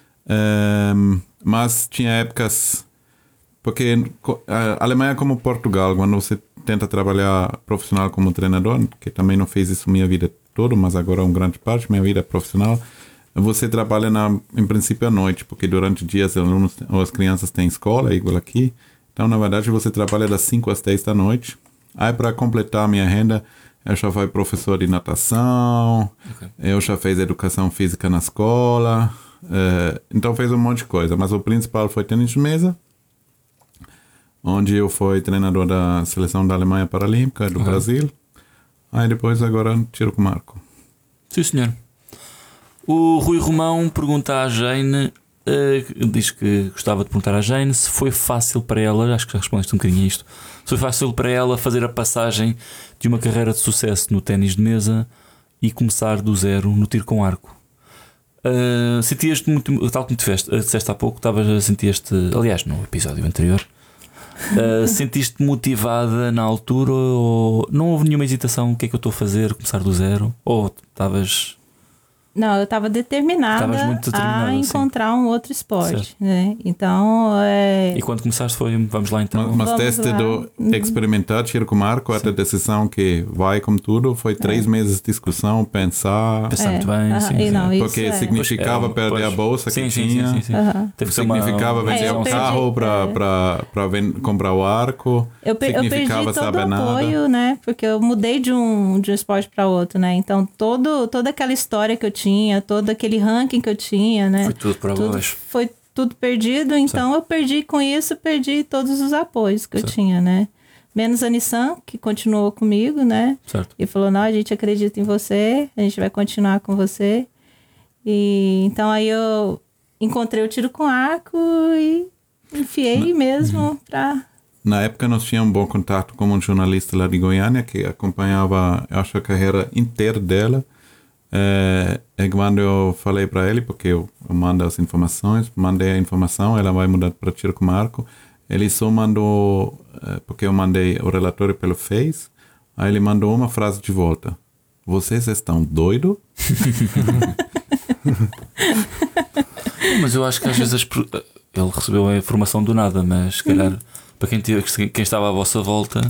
Mas tinha épocas... Porque a Alemanha é como Portugal, quando você tenta trabalhar profissional como treinador, que também não fiz isso minha vida toda, mas agora é uma grande parte da minha vida profissional, você trabalha em princípio à noite, porque durante o dia os alunos ou as crianças têm escola, igual aqui. Então, na verdade, você trabalha das 5 às 10 da noite. Aí, para completar a minha renda, eu já fui professor de natação, eu já fiz educação física na escola, então fiz um monte de coisa, mas o principal foi tênis de mesa, onde eu fui treinador da seleção da Alemanha Paralímpica, do Brasil. Aí depois agora tiro com o Marco. Sim, senhor. O Rui Romão pergunta à Jane, diz que gostava de perguntar à Jane se foi fácil para ela, acho que já respondeste um bocadinho a isto, se foi fácil para ela fazer a passagem de uma carreira de sucesso no ténis de mesa e começar do zero no tiro com arco. Sentias-te muito, tal como disseste há pouco, sentias-te, aliás, no episódio anterior, sentiste-te motivada na altura ou não houve nenhuma hesitação? O que é que eu estou a fazer? Começar do zero? Ou estavas... Não, eu estava determinada muito determinada, a encontrar um outro esporte, certo. né? Então, E quando começaste foi, vamos lá então. Mas Vamos teste lá. do experimentar, tiro com o Marco, até a decisão que vai como tudo, foi 3 meses de discussão, pensar... Pensar muito bem, sim, e sim. não, isso Porque significava perder a bolsa que tinha. Teve que ser uma- Significava vender eu um perdi, carro para comprar o arco. Eu perdi significava todo saber o nada. apoio, né? Porque eu mudei de um esporte para outro, né? Então, toda aquela história que eu tinha, todo aquele ranking que eu tinha, né? Foi tudo para baixo. Foi tudo perdido. Então, eu perdi com isso, perdi todos os apoios que eu tinha, né? Menos a Nissan, que continuou comigo, né? Certo. E falou, não, a gente acredita em você, a gente vai continuar com você. E então, aí eu encontrei o tiro com arco e enfiei mesmo para... Na época nós tínhamos um bom contato com um jornalista lá de Goiânia que acompanhava, eu acho, a carreira inteira dela. E quando eu falei para ele, porque eu mando as informações, mandei a informação, ela vai mudar para tiro com arco. Ele só mandou, porque eu mandei o relatório pelo Face, aí ele mandou uma frase de volta. Vocês estão doidos? Mas eu acho que às vezes ele recebeu a informação do nada, mas se calhar para quem estava à vossa volta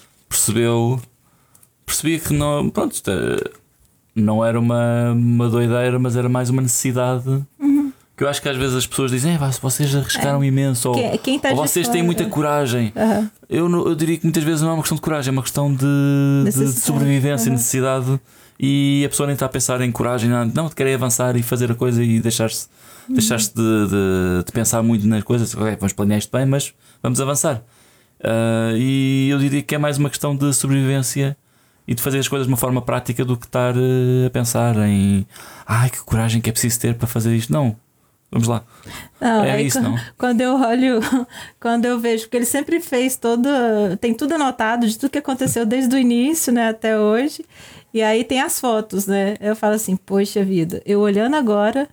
percebia que não, pronto, não era uma doideira, mas era mais uma necessidade. Que eu acho que às vezes as pessoas dizem, vocês arriscaram imenso, Quem tá ou de vocês fora, têm muita coragem. Eu diria que muitas vezes não é uma questão de coragem, é uma questão de sobrevivência, necessidade. E a pessoa nem está a pensar em coragem, não, querem avançar e fazer a coisa e deixar-se de pensar muito nas coisas. Vamos planear isto bem, mas vamos avançar. E eu diria que é mais uma questão de sobrevivência e de fazer as coisas de uma forma prática do que estar a pensar em que coragem que é preciso ter para fazer isto. Não, vamos lá. Não, é isso, não? Quando eu olho, quando eu vejo, porque ele sempre fez tem tudo anotado de tudo que aconteceu desde o início, né, até hoje. E aí tem as fotos, né? Eu falo assim, poxa vida, eu olhando agora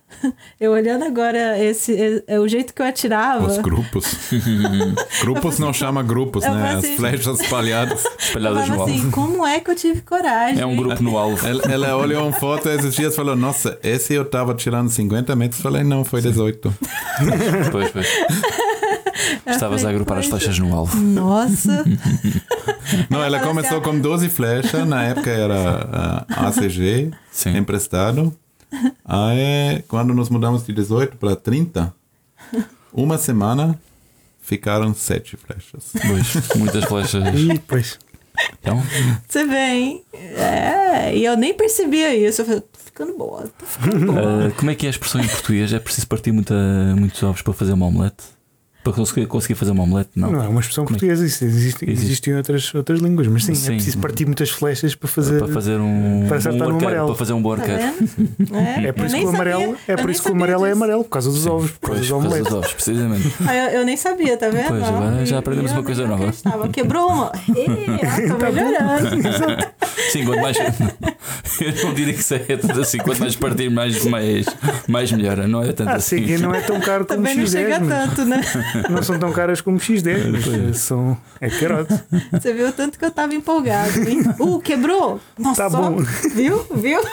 o jeito que eu atirava. Os grupos. Grupos não chama grupos, né? As flechas espalhadas Eu no assim, alvo. Como é que eu tive coragem? É um grupo no alvo. Ela olhou uma foto esses dias e falou, nossa, esse eu estava tirando 50 metros. Falei, não, foi 18. Pois. Estavas a agrupar as flechas no alvo. Nossa. Não, ela começou com 12 flechas. Na época era ACG, emprestado. Aí, quando nos mudamos de 18 para 30, uma semana ficaram 7 flechas. Pois, muitas flechas. E depois. Então, Você vê, hein? E eu nem percebia isso. Eu falei, tô ficando boa. como é que é a expressão em português? É preciso partir muitos ovos para fazer uma omelete? Para conseguir fazer uma omelete? Não. Não é uma expressão portuguesa, isso existem outras línguas, mas sim, Sim. é preciso partir muitas flechas para fazer. Para fazer um Para acertar no arqueiro, amarelo. para fazer um bom Tá arqueiro. vendo? É por isso que o amarelo, é amarelo, por causa dos ovos, por causa Pois, dos por causa omeletes. dos ovos, precisamente. Eu nem sabia, tá vendo? Pois, agora já aprendemos uma coisa nova. Quebrou uma. Tô melhorando. Sim, quanto mais. Eu não diria que isso é tanto assim. Quanto mais partir, mais melhora. Não é tanto assim. Sim, não é tão caro como Também não X10, chega mas tanto, né? não são tão caras como X10, mas é carote. Você viu o tanto que eu tava empolgado, hein? Quebrou? Nossa, Tá bom. Viu?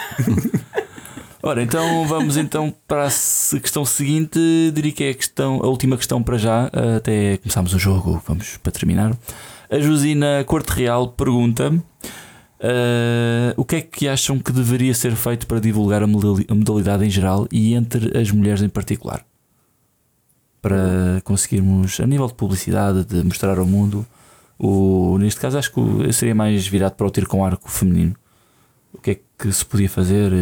Ora, então vamos para a questão seguinte. Diria que é a última questão para já. Até começarmos o jogo, vamos para terminar. A Josina Corte Real pergunta: o que é que acham que deveria ser feito para divulgar a modalidade em geral e entre as mulheres em particular? Para conseguirmos, a nível de publicidade, de mostrar ao mundo, neste caso acho que eu seria mais virado para o tiro com arco feminino. O que é que se podia fazer?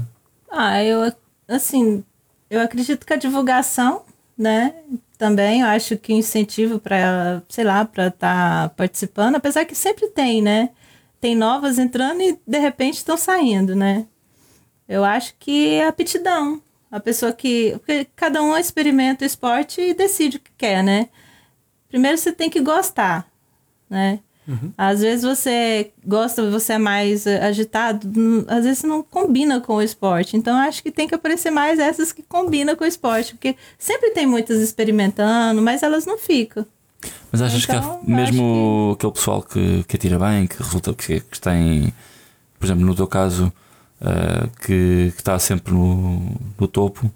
Eu acredito que a divulgação, né? Também eu acho que incentivo para, sei lá, para estar participando, apesar que sempre tem, né? Tem novas entrando e de repente estão saindo, né? Eu acho que é aptidão. A pessoa porque cada um experimenta o esporte e decide o que quer, né? Primeiro você tem que gostar, né? Uhum. Às vezes você gosta, você é mais agitado, às vezes não combina com o esporte. Então acho que tem que aparecer mais essas que combinam com o esporte, porque sempre tem muitas experimentando, mas elas não ficam. Mas achas que há mesmo aquele pessoal que atira bem, que resulta que tem, por exemplo, no teu caso, que está sempre no topo,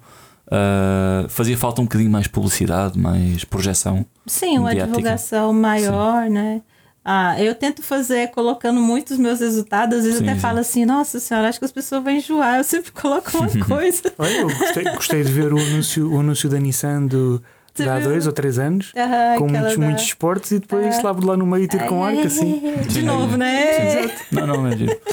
fazia falta um bocadinho mais publicidade, mais projeção? Sim, uma mediática. Divulgação maior, sim. Né? Eu tento fazer colocando muitos meus resultados, às vezes sim, até falo assim, nossa senhora, acho que as pessoas vão enjoar, eu sempre coloco uma coisa. Olha, eu gostei de ver o anúncio da Nissan de há 2 ou 3 anos, com muitos esportes, e depois lá no meio tiro com arco, assim. De novo, né? Exato. Não é giro.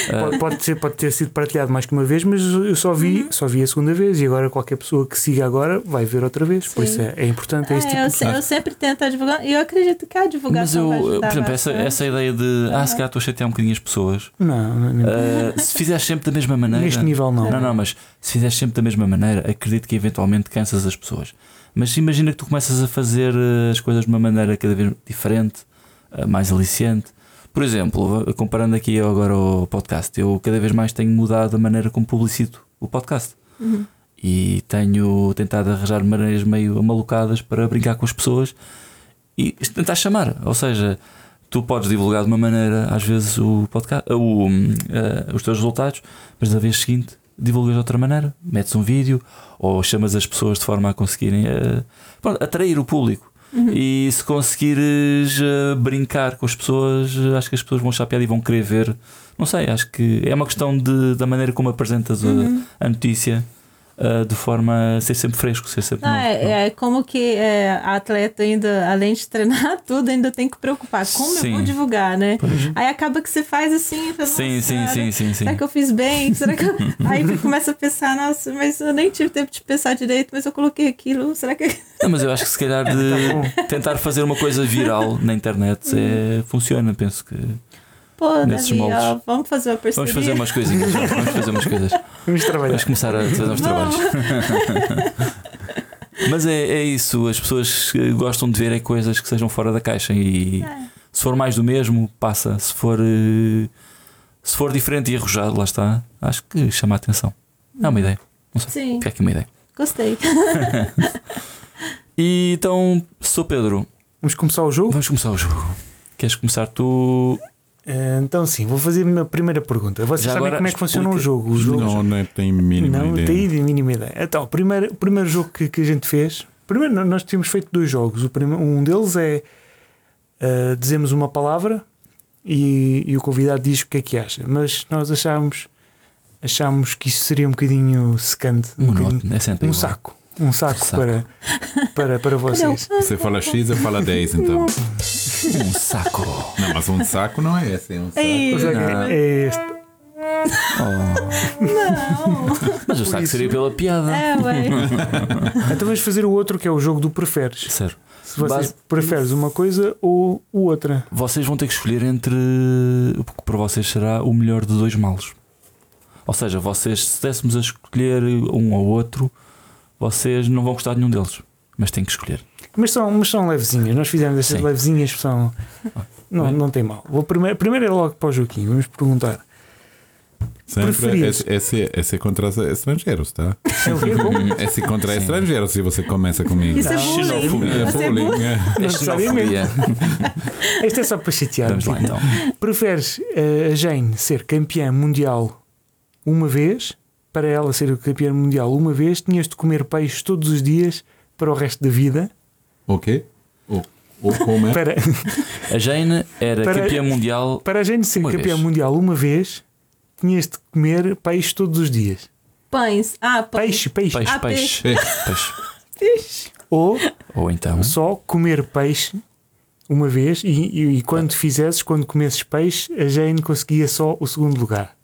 Pode ter sido partilhado mais que uma vez, mas eu só vi a segunda vez, e agora qualquer pessoa que siga agora vai ver outra vez. Sim. Por isso é importante. Eu sempre tento divulgar, e eu acredito que a divulgação vai ajudar. Por exemplo, essa ideia de se calhar estou a chatear um bocadinho as pessoas. Não. Se fizeres sempre da mesma maneira. Neste nível não. Não, mas se fizeres sempre da mesma maneira, acredito que eventualmente cansas as pessoas. Mas imagina que tu começas a fazer as coisas de uma maneira cada vez diferente, mais aliciante. Por exemplo, comparando aqui agora o podcast, eu cada vez mais tenho mudado a maneira como publicito o podcast. Uhum. E tenho tentado arranjar maneiras meio amalucadas para brincar com as pessoas e tentar chamar. Ou seja, tu podes divulgar de uma maneira, às vezes, o podcast, os teus resultados, mas na vez seguinte divulgas de outra maneira, metes um vídeo ou chamas as pessoas de forma a conseguirem atrair o público. Uhum. E se conseguires brincar com as pessoas, acho que as pessoas vão achar piada e vão querer ver. Não sei, acho que é uma questão da maneira como apresentas a notícia, de forma a ser sempre fresco, ser sempre novo. É como que a atleta ainda, além de treinar tudo, ainda tem que preocupar como eu vou divulgar, né? Aí acaba que você faz assim, sim. Será que eu fiz bem? Será que aí começa a pensar, nossa, mas eu nem tive tempo de pensar direito, mas eu coloquei aquilo, será que... Não, mas eu acho que se calhar de tentar fazer uma coisa viral na internet funciona, penso que nesses moldes. Vamos fazer uma parceria. Vamos fazer umas coisinhas. Vamos trabalhar. Vamos começar a fazer uns trabalhos. Mas é isso. As pessoas gostam de ver coisas que sejam fora da caixa. E se for mais do mesmo, passa. Se for diferente e arrojado, lá está. Acho que chama a atenção. É uma ideia. Não sei. Sim. Fica aqui uma ideia. Gostei. E então, sou Pedro. Vamos começar o jogo? Vamos começar o jogo. Queres começar tu? Então sim, vou fazer a minha primeira pergunta. Vocês sabem como é que funciona o jogo? Os jogos... Não tenho mínima ideia. Não tenho mínima ideia. Então, o primeiro jogo que a gente fez, primeiro nós tínhamos feito 2 jogos. Um deles é dizemos uma palavra e o convidado diz o que é que acha. Mas nós achámos que isso seria um bocadinho secante, um saco. Um saco para vocês. Você fala X, eu falo 10, então. Um saco. Não, mas um saco não é esse, é um saco. Ei, Mas é este. Mas o saco seria pela piada. ué. Então vamos fazer o outro que é o jogo do preferes. Sério. Se vocês preferes uma coisa ou outra. Vocês vão ter que escolher entre o que para vocês será o melhor de dois males. Ou seja, vocês, se dessemos a escolher um ou outro, vocês não vão gostar de nenhum deles. Mas têm que escolher. Mas são levezinhas. Nós fizemos estas Sim. levezinhas, são. Não tem mal. Vou primeiro é logo para o Joaquim. Vamos perguntar. Sempre Preferias? esse é contra estrangeiros, tá? É o quê? Como? Esse contra estrangeiros, se você começa comigo. Isso é Xenofobia. bullying. Isso é bullying. É. É necessariamente. xenofobia. Este é só para chatear. Vamos lá então. Preferes a Jane ser campeã mundial uma vez? Para ela ser campeã mundial uma vez, tinhas de comer peixe todos os dias para o resto da vida? O quê? Ou como é? Para, A Jane era Para- campeã mundial. para a Jane ser Uma campeã vez. mundial uma vez, tinhas de comer peixe todos os dias. Pães. Peixe. Peixe, Ah, peixe. Peixe. Peixe. Ou então. Só comer peixe uma vez e quando quando comesses peixe, a Jane conseguia só o segundo lugar.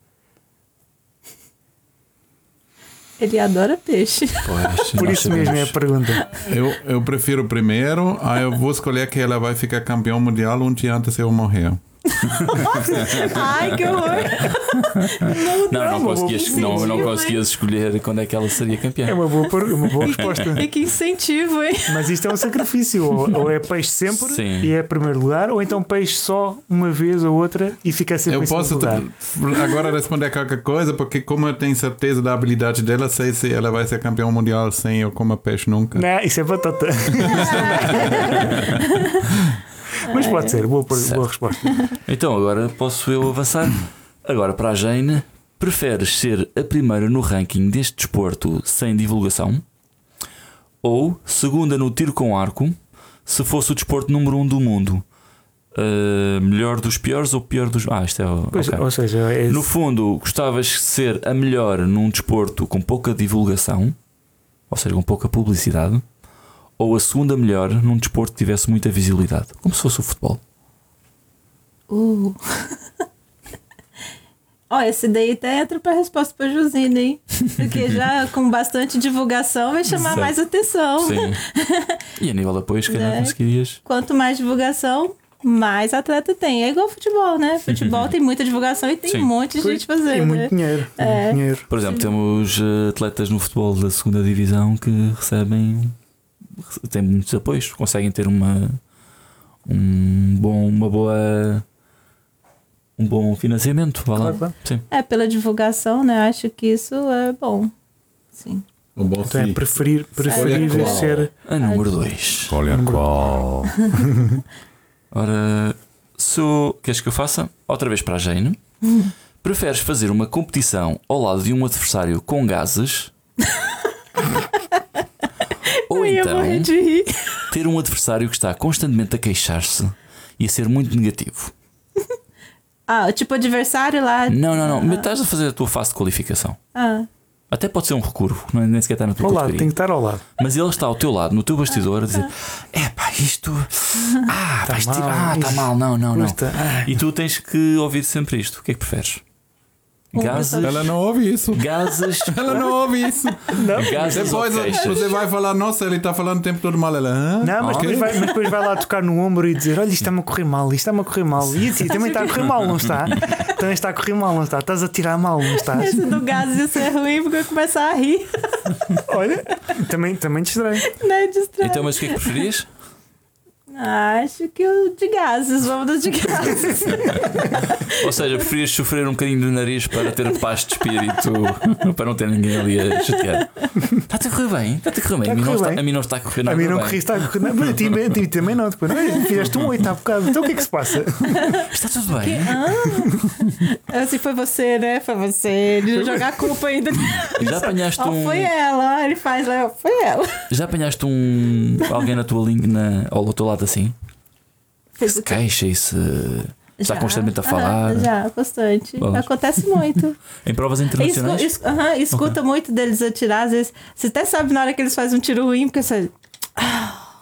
Ele adora peixe. Pois, Por nós isso mesmo é a sabemos. pergunta. Eu prefiro o primeiro, aí eu vou escolher que ela vai ficar campeão mundial um dia antes eu morrer. Ai, que horror. Não conseguias, incentivo, não hein? conseguias escolher quando é que ela seria campeã. É uma boa resposta. E que incentivo, hein? Mas isto é um sacrifício. Ou é peixe sempre Sim. e é primeiro lugar, ou então peixe só uma vez ou outra e fica sempre Eu em segundo posso lugar. agora responder qualquer coisa, porque como eu tenho certeza da habilidade dela, sei se ela vai ser campeão mundial sem eu comer peixe nunca. Não, isso é batata. Mas pode ser, boa resposta. Então agora posso eu avançar. Agora para a Jane, preferes ser a primeira no ranking deste desporto sem divulgação ou segunda no tiro com arco se fosse o desporto número 1 do mundo? Melhor dos piores ou pior dos... isto é... Pois, ok. ou seja, é No fundo, gostavas de ser a melhor num desporto com pouca divulgação, ou seja, com pouca publicidade, ou a segunda melhor num desporto que tivesse muita visibilidade, como se fosse o futebol. Ó, esse daí até entra para a resposta para Josina, hein? Porque já com bastante divulgação vai chamar Certo. mais atenção. Sim. E a nível de apoio, se calhar Né? conseguirias. Quanto mais divulgação, mais atleta tem. É igual futebol, né? Futebol tem muita divulgação e tem Sim. um monte de gente fazendo. e né? muito dinheiro. Muito dinheiro. Por exemplo, temos atletas no futebol da segunda divisão que têm muitos apoios, conseguem ter um bom financiamento. Vá lá. Claro, claro. Sim. Pela divulgação, né? Acho que isso é bom. Sim. Um bom Então é sim. preferir Olha qual. ser. A número 2. Escolha qual. Ora, queres que eu faça? Outra vez para a Jane. Preferes fazer uma competição ao lado de um adversário com gases? Ou Eu ia então morrer de rir. ter um adversário que está constantemente a queixar-se e a ser muito negativo? Tipo adversário lá. Não. Mas estás a fazer a tua fase de qualificação. Até pode ser um recurvo, nem sequer está na tua Ao lado, categoria. tem que estar ao lado. Mas ele está ao teu lado, no teu bastidor, a dizer: isto. Vais mal, tirar, está isso mal, não. custa. E tu tens que ouvir sempre isto. O que é que preferes? Gases. Ela não ouve isso. Gases. Ela não ouve isso. Gases Depois ou queixas? você vai falar, nossa, ele está falando o tempo todo mal. Ela, hã? Não, mas depois vai lá tocar no ombro e dizer: olha, isto está-me a correr mal, isto está-me a correr mal. E a ti também está a correr mal, não está? Também está a correr mal, não está? Estás a tirar mal, não estás? Esse do gás ia ser ruim porque eu ia começar a rir. Olha, também distrai. Né? Distrai. Então, mas o que é que preferias? Acho que o de gases, vamos do de gases. Ou seja, preferias sofrer um bocadinho do nariz para ter paz de espírito, para não ter ninguém ali a chatear? Está-te a correr bem? Está-te a correr bem? A mim não está a correr nada A mim não bem. corri, está a correr nada. Mas a ti também não. Depois, fizeste 8 há bocado. Então o que é que se passa? Está tudo bem? Assim foi você, né? Foi você. Ele jogar a culpa ainda. Já apanhaste Foi ela. Ele faz lá, foi ela. Já apanhaste alguém na tua linha ao teu lado assim? Fez Se o quê? queixa e se está Já. constantemente a falar. Já, bastante. Bom. Acontece muito. Em provas internacionais? Escuta muito deles atirar. Às vezes, você até sabe na hora que eles fazem um tiro ruim, porque você.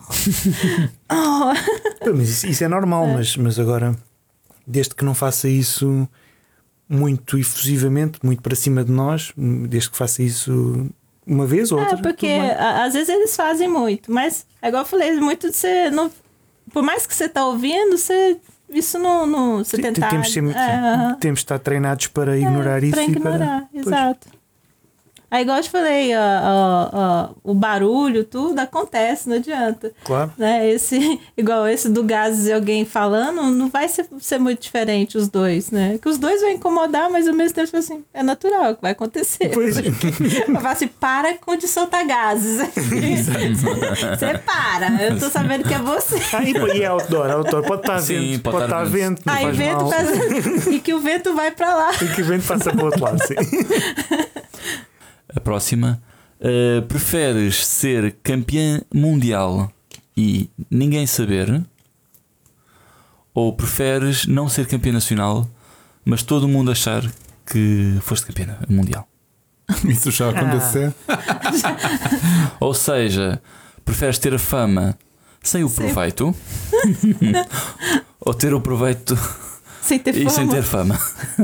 Mas isso é normal, mas agora, desde que não faça isso muito efusivamente, muito para cima de nós, desde que faça isso uma vez ou outra. Porque às vezes eles fazem muito, mas é igual eu falei, muito de você não, por mais que você tá ouvindo, isso não você tentar. Temos de estar treinados para ignorar isso. Para ignorar, exato. Aí, igual eu te falei, o barulho, tudo acontece, não adianta. Claro. Né? Igual esse do gases e alguém falando, não vai ser muito diferente os dois, né? Que os dois vão incomodar, mas ao mesmo tempo assim, é natural que vai acontecer. Pois. Eu falo assim, para de soltar gases. Você para, eu tô sabendo que é você. E é outdoor, pode estar Sim, vento, pode estar vento. Não Aí faz vento mal. e que o vento vai para lá. E que o vento passa para o outro lado, sim. A próxima. Preferes ser campeã mundial e ninguém saber? Ou preferes não ser campeã nacional, mas todo mundo achar que foste campeã mundial? Isso já aconteceu. Ou seja, preferes ter a fama sem o proveito? Ou ter o proveito Sem ter e fama. sem ter fama?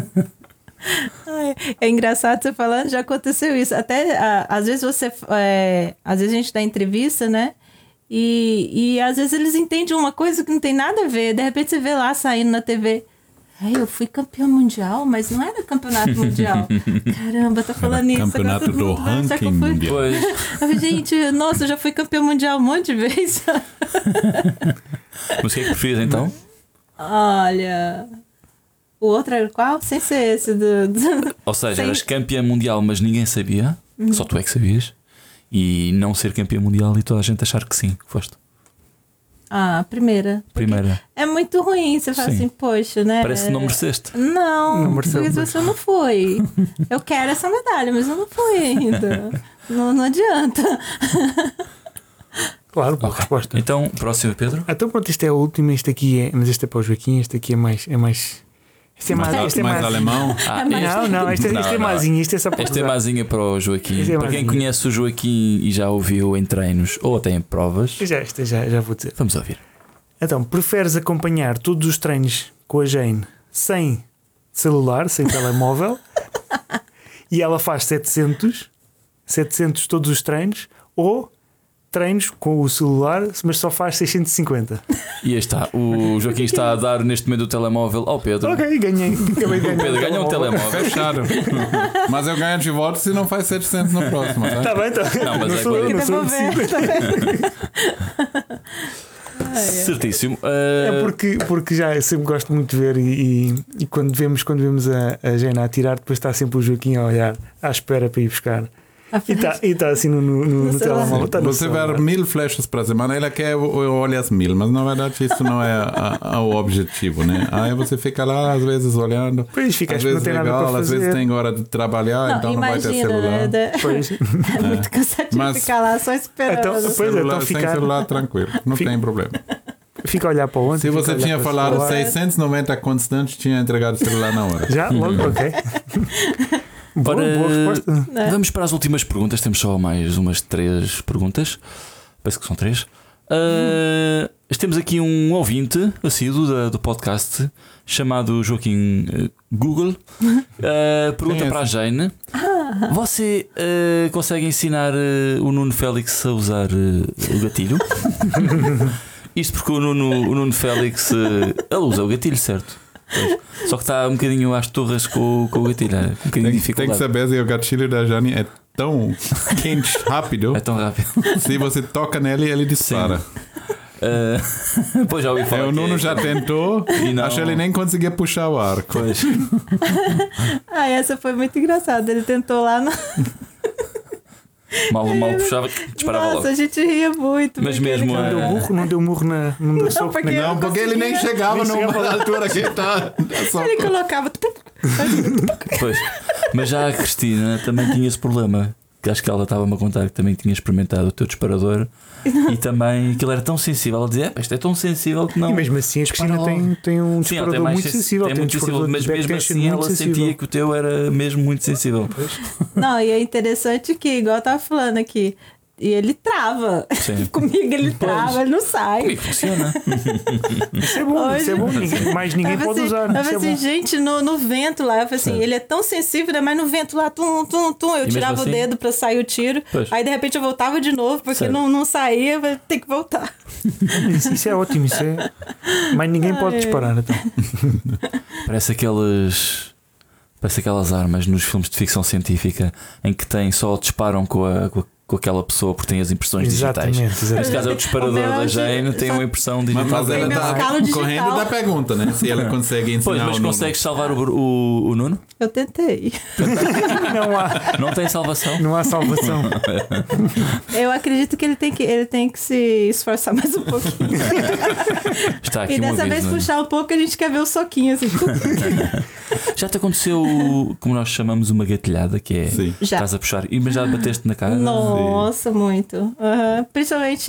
É engraçado você falando, já aconteceu isso. Até às vezes às vezes a gente dá entrevista, né? E às vezes eles entendem uma coisa que não tem nada a ver. De repente você vê lá saindo na TV. Eu fui campeão mundial, mas não era campeonato mundial. Caramba, tá falando isso. Campeonato do ranking mundial. Pois. Gente, nossa, eu já fui campeão mundial um monte de vezes. Mas o que é que preferias então? Olha. O outro era qual? Sem ser esse Ou seja, eras campeã mundial, mas ninguém sabia, só tu é que sabias, e não ser campeã mundial e toda a gente achar que sim, que foste. A primeira. Primeira. É muito ruim, você fala Sim. assim, poxa, né? Parece que não mereceste. Não, Não mereceu, porque mas- você não foi. Eu quero essa medalha, mas eu não fui ainda. Não adianta. Claro, boa resposta. Então, próximo, Pedro. Então pronto, isto é a última, isto aqui é. Mas este é para o Joaquim, este aqui é mais. Este é Mais mais alemão. Este é maisinho, isto é só para Esta é mazinha para o Joaquim. Este é Para quem mazinha. conhece o Joaquim e já ouviu em treinos ou até em provas, já vou dizer. vamos ouvir. Então, preferes acompanhar todos os treinos com a Jane sem celular, sem telemóvel, e ela faz 700 todos os treinos, ou treinos com o celular, mas só faz 650? E aí está. O Joaquim está a dar neste momento o telemóvel ao Pedro. Ok, ganhei. Acabei de O Pedro ganha um telemóvel. Fechado. Mas eu ganho de volta se não faz 700 no próximo. Tá? Está bem, está bem. Não, mas sou agora- eu, não sou eu. Devolver, tá vendo? Certíssimo. É porque já eu sempre gosto muito de ver e quando vemos a Jane a atirar, depois está sempre o Joaquim a olhar à espera para ir buscar. E está assim no celular. telemóvel. Tá no Você celular. ver 1000 flechas para semana, ele quer eu olhe as 1000, mas na verdade isso não é o objetivo, né? Aí você fica lá às vezes olhando, Pois fica, às acho que não vezes tem nada legal, para às vezes fazer. tem hora de trabalhar, então não vai ter imagina, celular. né? Pois. É muito cansativo Mas- ficar lá só esperando. Então, pois é, Celular, sem ficar- celular tranquilo, não Fica- tem problema. Fica a olhar para onde? Se você tinha falado 690 constantes, tinha entregado o celular na hora. Já? Logo? Ok. Boa resposta. Vamos para as últimas perguntas. Temos só mais umas 3 perguntas. Penso que são 3. Temos aqui um ouvinte assíduo do podcast chamado Joaquim Google. Pergunta Quem é para a Jane: você consegue ensinar o Nuno Félix a usar o gatilho? Isto porque o Nuno Félix ele usa o gatilho, certo? Pois. Só que está um bocadinho às torres com o gatilho. Um bocadinho de Tem que dificuldade. saber se o gatilho da Jane é tão quente, rápido. É tão rápido. Se você toca nele, ele dispara. Pois já ouvi falar. O Nuno já tentou E não- acho que ele nem conseguia puxar o arco. Pois. Essa foi muito engraçada. Ele tentou lá no... Mal puxava, disparava Nossa, logo. a gente ria muito. Mas porque mesmo ele- Não deu murro não deu soco porque- na Não, Porque ele nem chegava numa altura que tá. Ele colocava... Pois. Mas já a Cristina também tinha esse problema. Que acho que ela estava-me a contar que também tinha experimentado o teu disparador e também aquilo era tão sensível. Ela dizia: isto é tão sensível que não. E mesmo assim a Cristina Dispara logo. tem um Sim, ela tem disparador mais muito sensível. tem Tem um muito sensível, disparador mas de mesmo backtension assim ela muito sentia sensível. que o teu era mesmo muito sensível. Não, e é interessante que, igual eu tava falando aqui, ele trava. Sim. Comigo ele trava, ele não sai. Comigo funciona. Isso é bom, isso é bom. Mais ninguém pode usar. Eu Isso falei é assim, bom. gente, no vento lá, eu falei assim, ele é tão sensível, né? Mas no vento lá, tum, tum, tum, eu E tirava mesmo assim? o dedo pra sair o tiro. Pois. Aí de repente eu voltava de novo, porque Certo. não saía, eu falei, tem que voltar. Isso é ótimo. Isso é... Mais ninguém pode disparar. Então. Parece aquelas armas nos filmes de ficção científica em que só disparam com aquela pessoa porque tem as impressões digitais. Exatamente. Neste caso é o disparador O meu da é- Jane, tem uma impressão digital. Mas ela Tem meu está escalo digital. correndo da pergunta, né? Se ela consegue ensinar Pois, mas o Nuno. consegues salvar o Nuno? Eu tentei. Não Não tem salvação? há salvação. Eu acredito que ele tem que se esforçar mais um pouquinho. Está aqui E um dessa vez aviso, não é? puxar um pouco, a gente quer ver o soquinho assim. Já te aconteceu, como nós chamamos, uma gatilhada, que é Sim. Já. estás a puxar, mas já bateste na cara? Nossa, muito. Aham. Principalmente,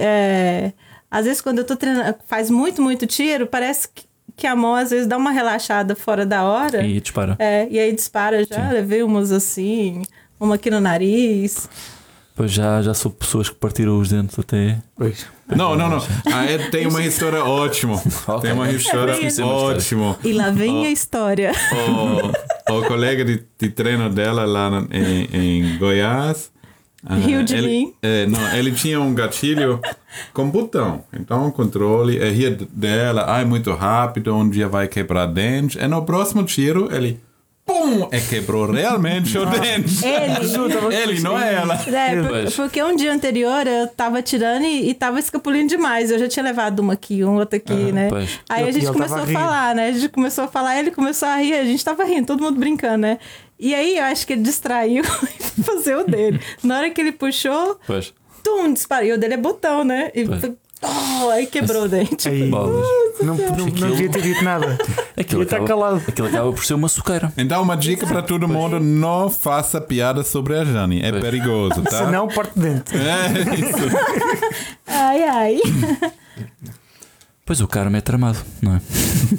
às vezes quando eu tô treinando, faz muito tiro, parece que a mão às vezes dá uma relaxada fora da hora. E dispara. E aí dispara já. Levei umas assim, uma aqui no nariz. Pois já sou pessoas que partiram os dentes até. Pois. Não. A Ed tem uma história ótima. Tem uma história É ótima. E lá vem a história. O colega de treino dela lá em Goiás. Rio de mim. Ele tinha um gatilho com botão. Então o controle ria dela. É muito rápido, um dia vai quebrar dente. E no próximo tiro ele... Pum! Quebrou realmente o dente. Ele, não é ela. Pois. Porque um dia anterior eu tava tirando e tava escapulindo demais. Eu já tinha levado uma aqui, outra aqui, né? Pois. Aí a E gente ele começou tava a falar, né? A gente começou a falar, ele começou a rir, a gente tava rindo, todo mundo brincando, né? E aí eu acho que ele distraiu e fazer o dele. Na hora que ele puxou, Pois. tum, disparou. E o dele é botão, né? E Pois. aí quebrou o dente. Aí, Bolas. não devia ter dito nada. Aquilo Devia estar calado. acaba por ser uma suqueira. Então uma dica para todo mundo: não faça piada sobre a Jane. É Pois. perigoso, tá? Senão, parte dente. É isso. Ai. Pois o karma é tramado, não é?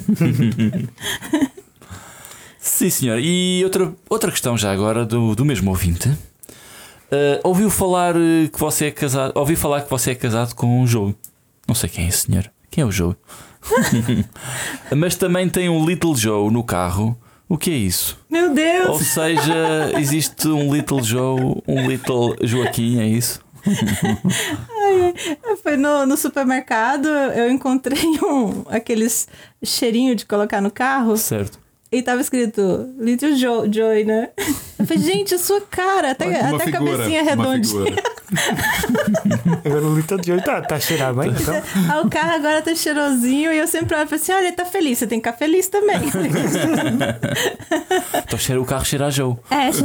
Sim, senhor. E outra questão já agora do mesmo ouvinte. Ouviu falar que você é casado. Ouvi falar que você é casado com o Joe. Não sei quem é esse senhor. Quem é o Joe? Mas também tem um Little Joe no carro. O que é isso? Meu Deus! Ou seja, existe um Little Joe, um Little Joaquim, é isso? Foi no supermercado, eu encontrei aqueles cheirinho de colocar no carro. Certo. E tava escrito Little Joy, né? Eu falei, gente, a sua cara, até a cabecinha redondinha. Agora o Little Joe tá a cheirar bem, então. O carro agora tá cheirosinho e eu sempre olho e falo assim, olha, ele tá feliz, você tem que ficar feliz também. Então o carro cheira a Joe.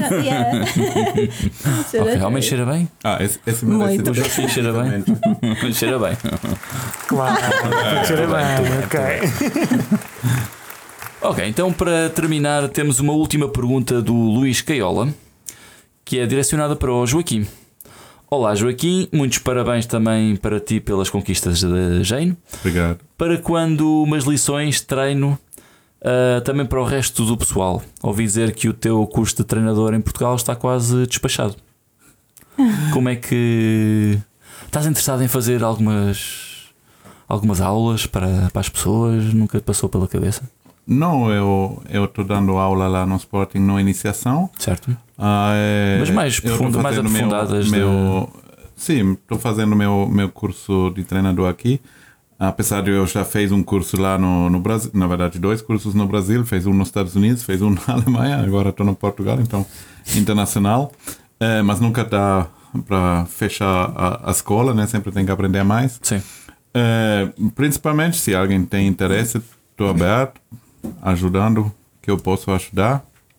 Cheira Ok, realmente cheira bem? Esse Muito. O Joaquim cheira bem? Cheira bem. Claro, cheira bem, ok. Ok, então para terminar temos uma última pergunta do Luís Caiola, que é direcionada para o Joaquim. Olá Joaquim, muitos parabéns também para ti pelas conquistas da Jane. Obrigado. Para quando umas lições de treino também para o resto do pessoal? Ouvi dizer que o teu curso de treinador em Portugal está quase despachado. Como é que... Estás interessado em fazer algumas aulas para as pessoas? Nunca te passou pela cabeça? Não, eu estou dando aula lá no Sporting na iniciação. Certo. Mas mais profundo, mais aprofundadas. Sim, estou fazendo meu curso de treinador aqui. Apesar de eu já fiz um curso lá no Brasil, na verdade 2 cursos no Brasil, fiz um nos Estados Unidos, fiz um na Alemanha, agora estou no Portugal, então internacional. Mas nunca dá para fechar a escola, né? Sempre tem que aprender mais. Sim. Principalmente se alguém tem interesse, estou aberto, ajudando que eu posso ajudar.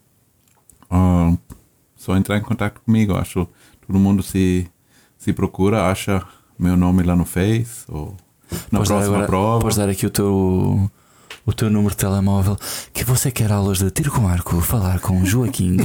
Só entrar em contato comigo. Acho todo mundo se procura, acha meu nome lá no Face ou na próxima prova. Podes dar aqui o teu número de telemóvel. Que você quer aulas de tiro com arco, falar com o Joaquim.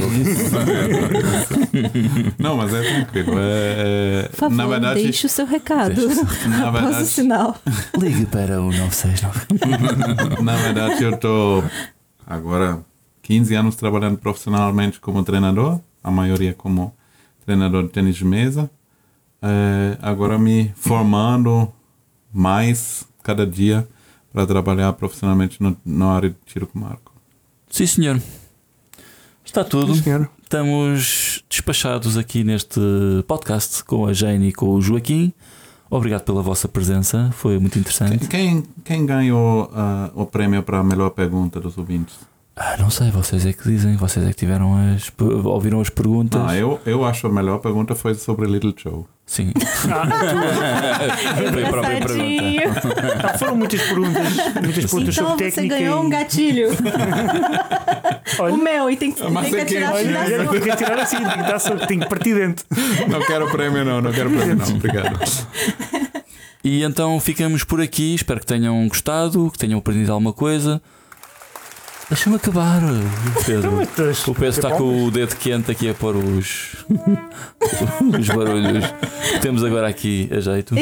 Não, mas é tranquilo. Por favor, na verdade, deixe o seu recado. Na Após o verdade, sinal. Ligue para o 969. na verdade, eu estou agora 15 anos trabalhando profissionalmente como treinador, a maioria como treinador de tênis de mesa. agora me formando mais cada dia para trabalhar profissionalmente na área de tiro com arco. Sim, senhor. Está tudo. Sim, senhor. Estamos despachados aqui neste podcast com a Jane e com o Joaquim. Obrigado pela vossa presença, foi muito interessante. Quem ganhou o prêmio para a melhor pergunta dos ouvintes? Não sei, vocês é que dizem, vocês é que tiveram ouviram as perguntas. Eu acho a melhor pergunta foi sobre Little Joe. Sim. Foi a própria pergunta. Foram muitas perguntas Então sobre você técnica. ganhou um gatilho. Olha, O meu, e tem que atirar tem que tirar assim, tem que partir dentro. Não quero prêmio não. Obrigado. E então ficamos por aqui. Espero que tenham gostado, que tenham aprendido alguma coisa. Deixa-me acabar, Pedro. O Pedro está com o dedo quente aqui a pôr os barulhos que temos agora aqui a jeito.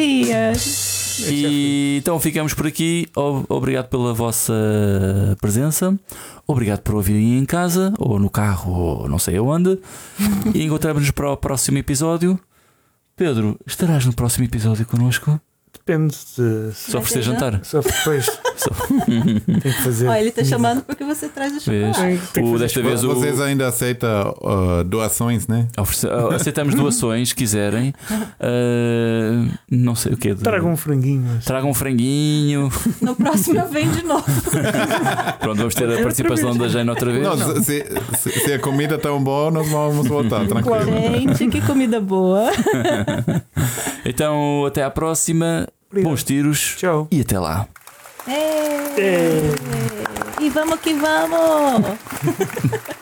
E então ficamos por aqui. Obrigado pela vossa presença. Obrigado por ouvirem em casa, ou no carro, ou não sei aonde. E encontramos-nos para o próximo episódio. Pedro, estarás no próximo episódio connosco? Depende de... Só por ser jantar. Só depois. Tem que fazer. Olha, ele está chamando porque você traz o chocolate. Desta vez Vocês ainda aceitam doações, né? aceitamos doações, se quiserem. Não sei o quê. Tragam um franguinho. Tragam um franguinho. No próximo eu venho de novo. Pronto, vamos ter a participação da Jane outra vez. Não, se a comida é tão boa, nós vamos voltar, tranquilo. Gente, que comida boa. Então, até à próxima. Obrigado. Bons tiros. Tchau. E até lá. E vamos que vamos!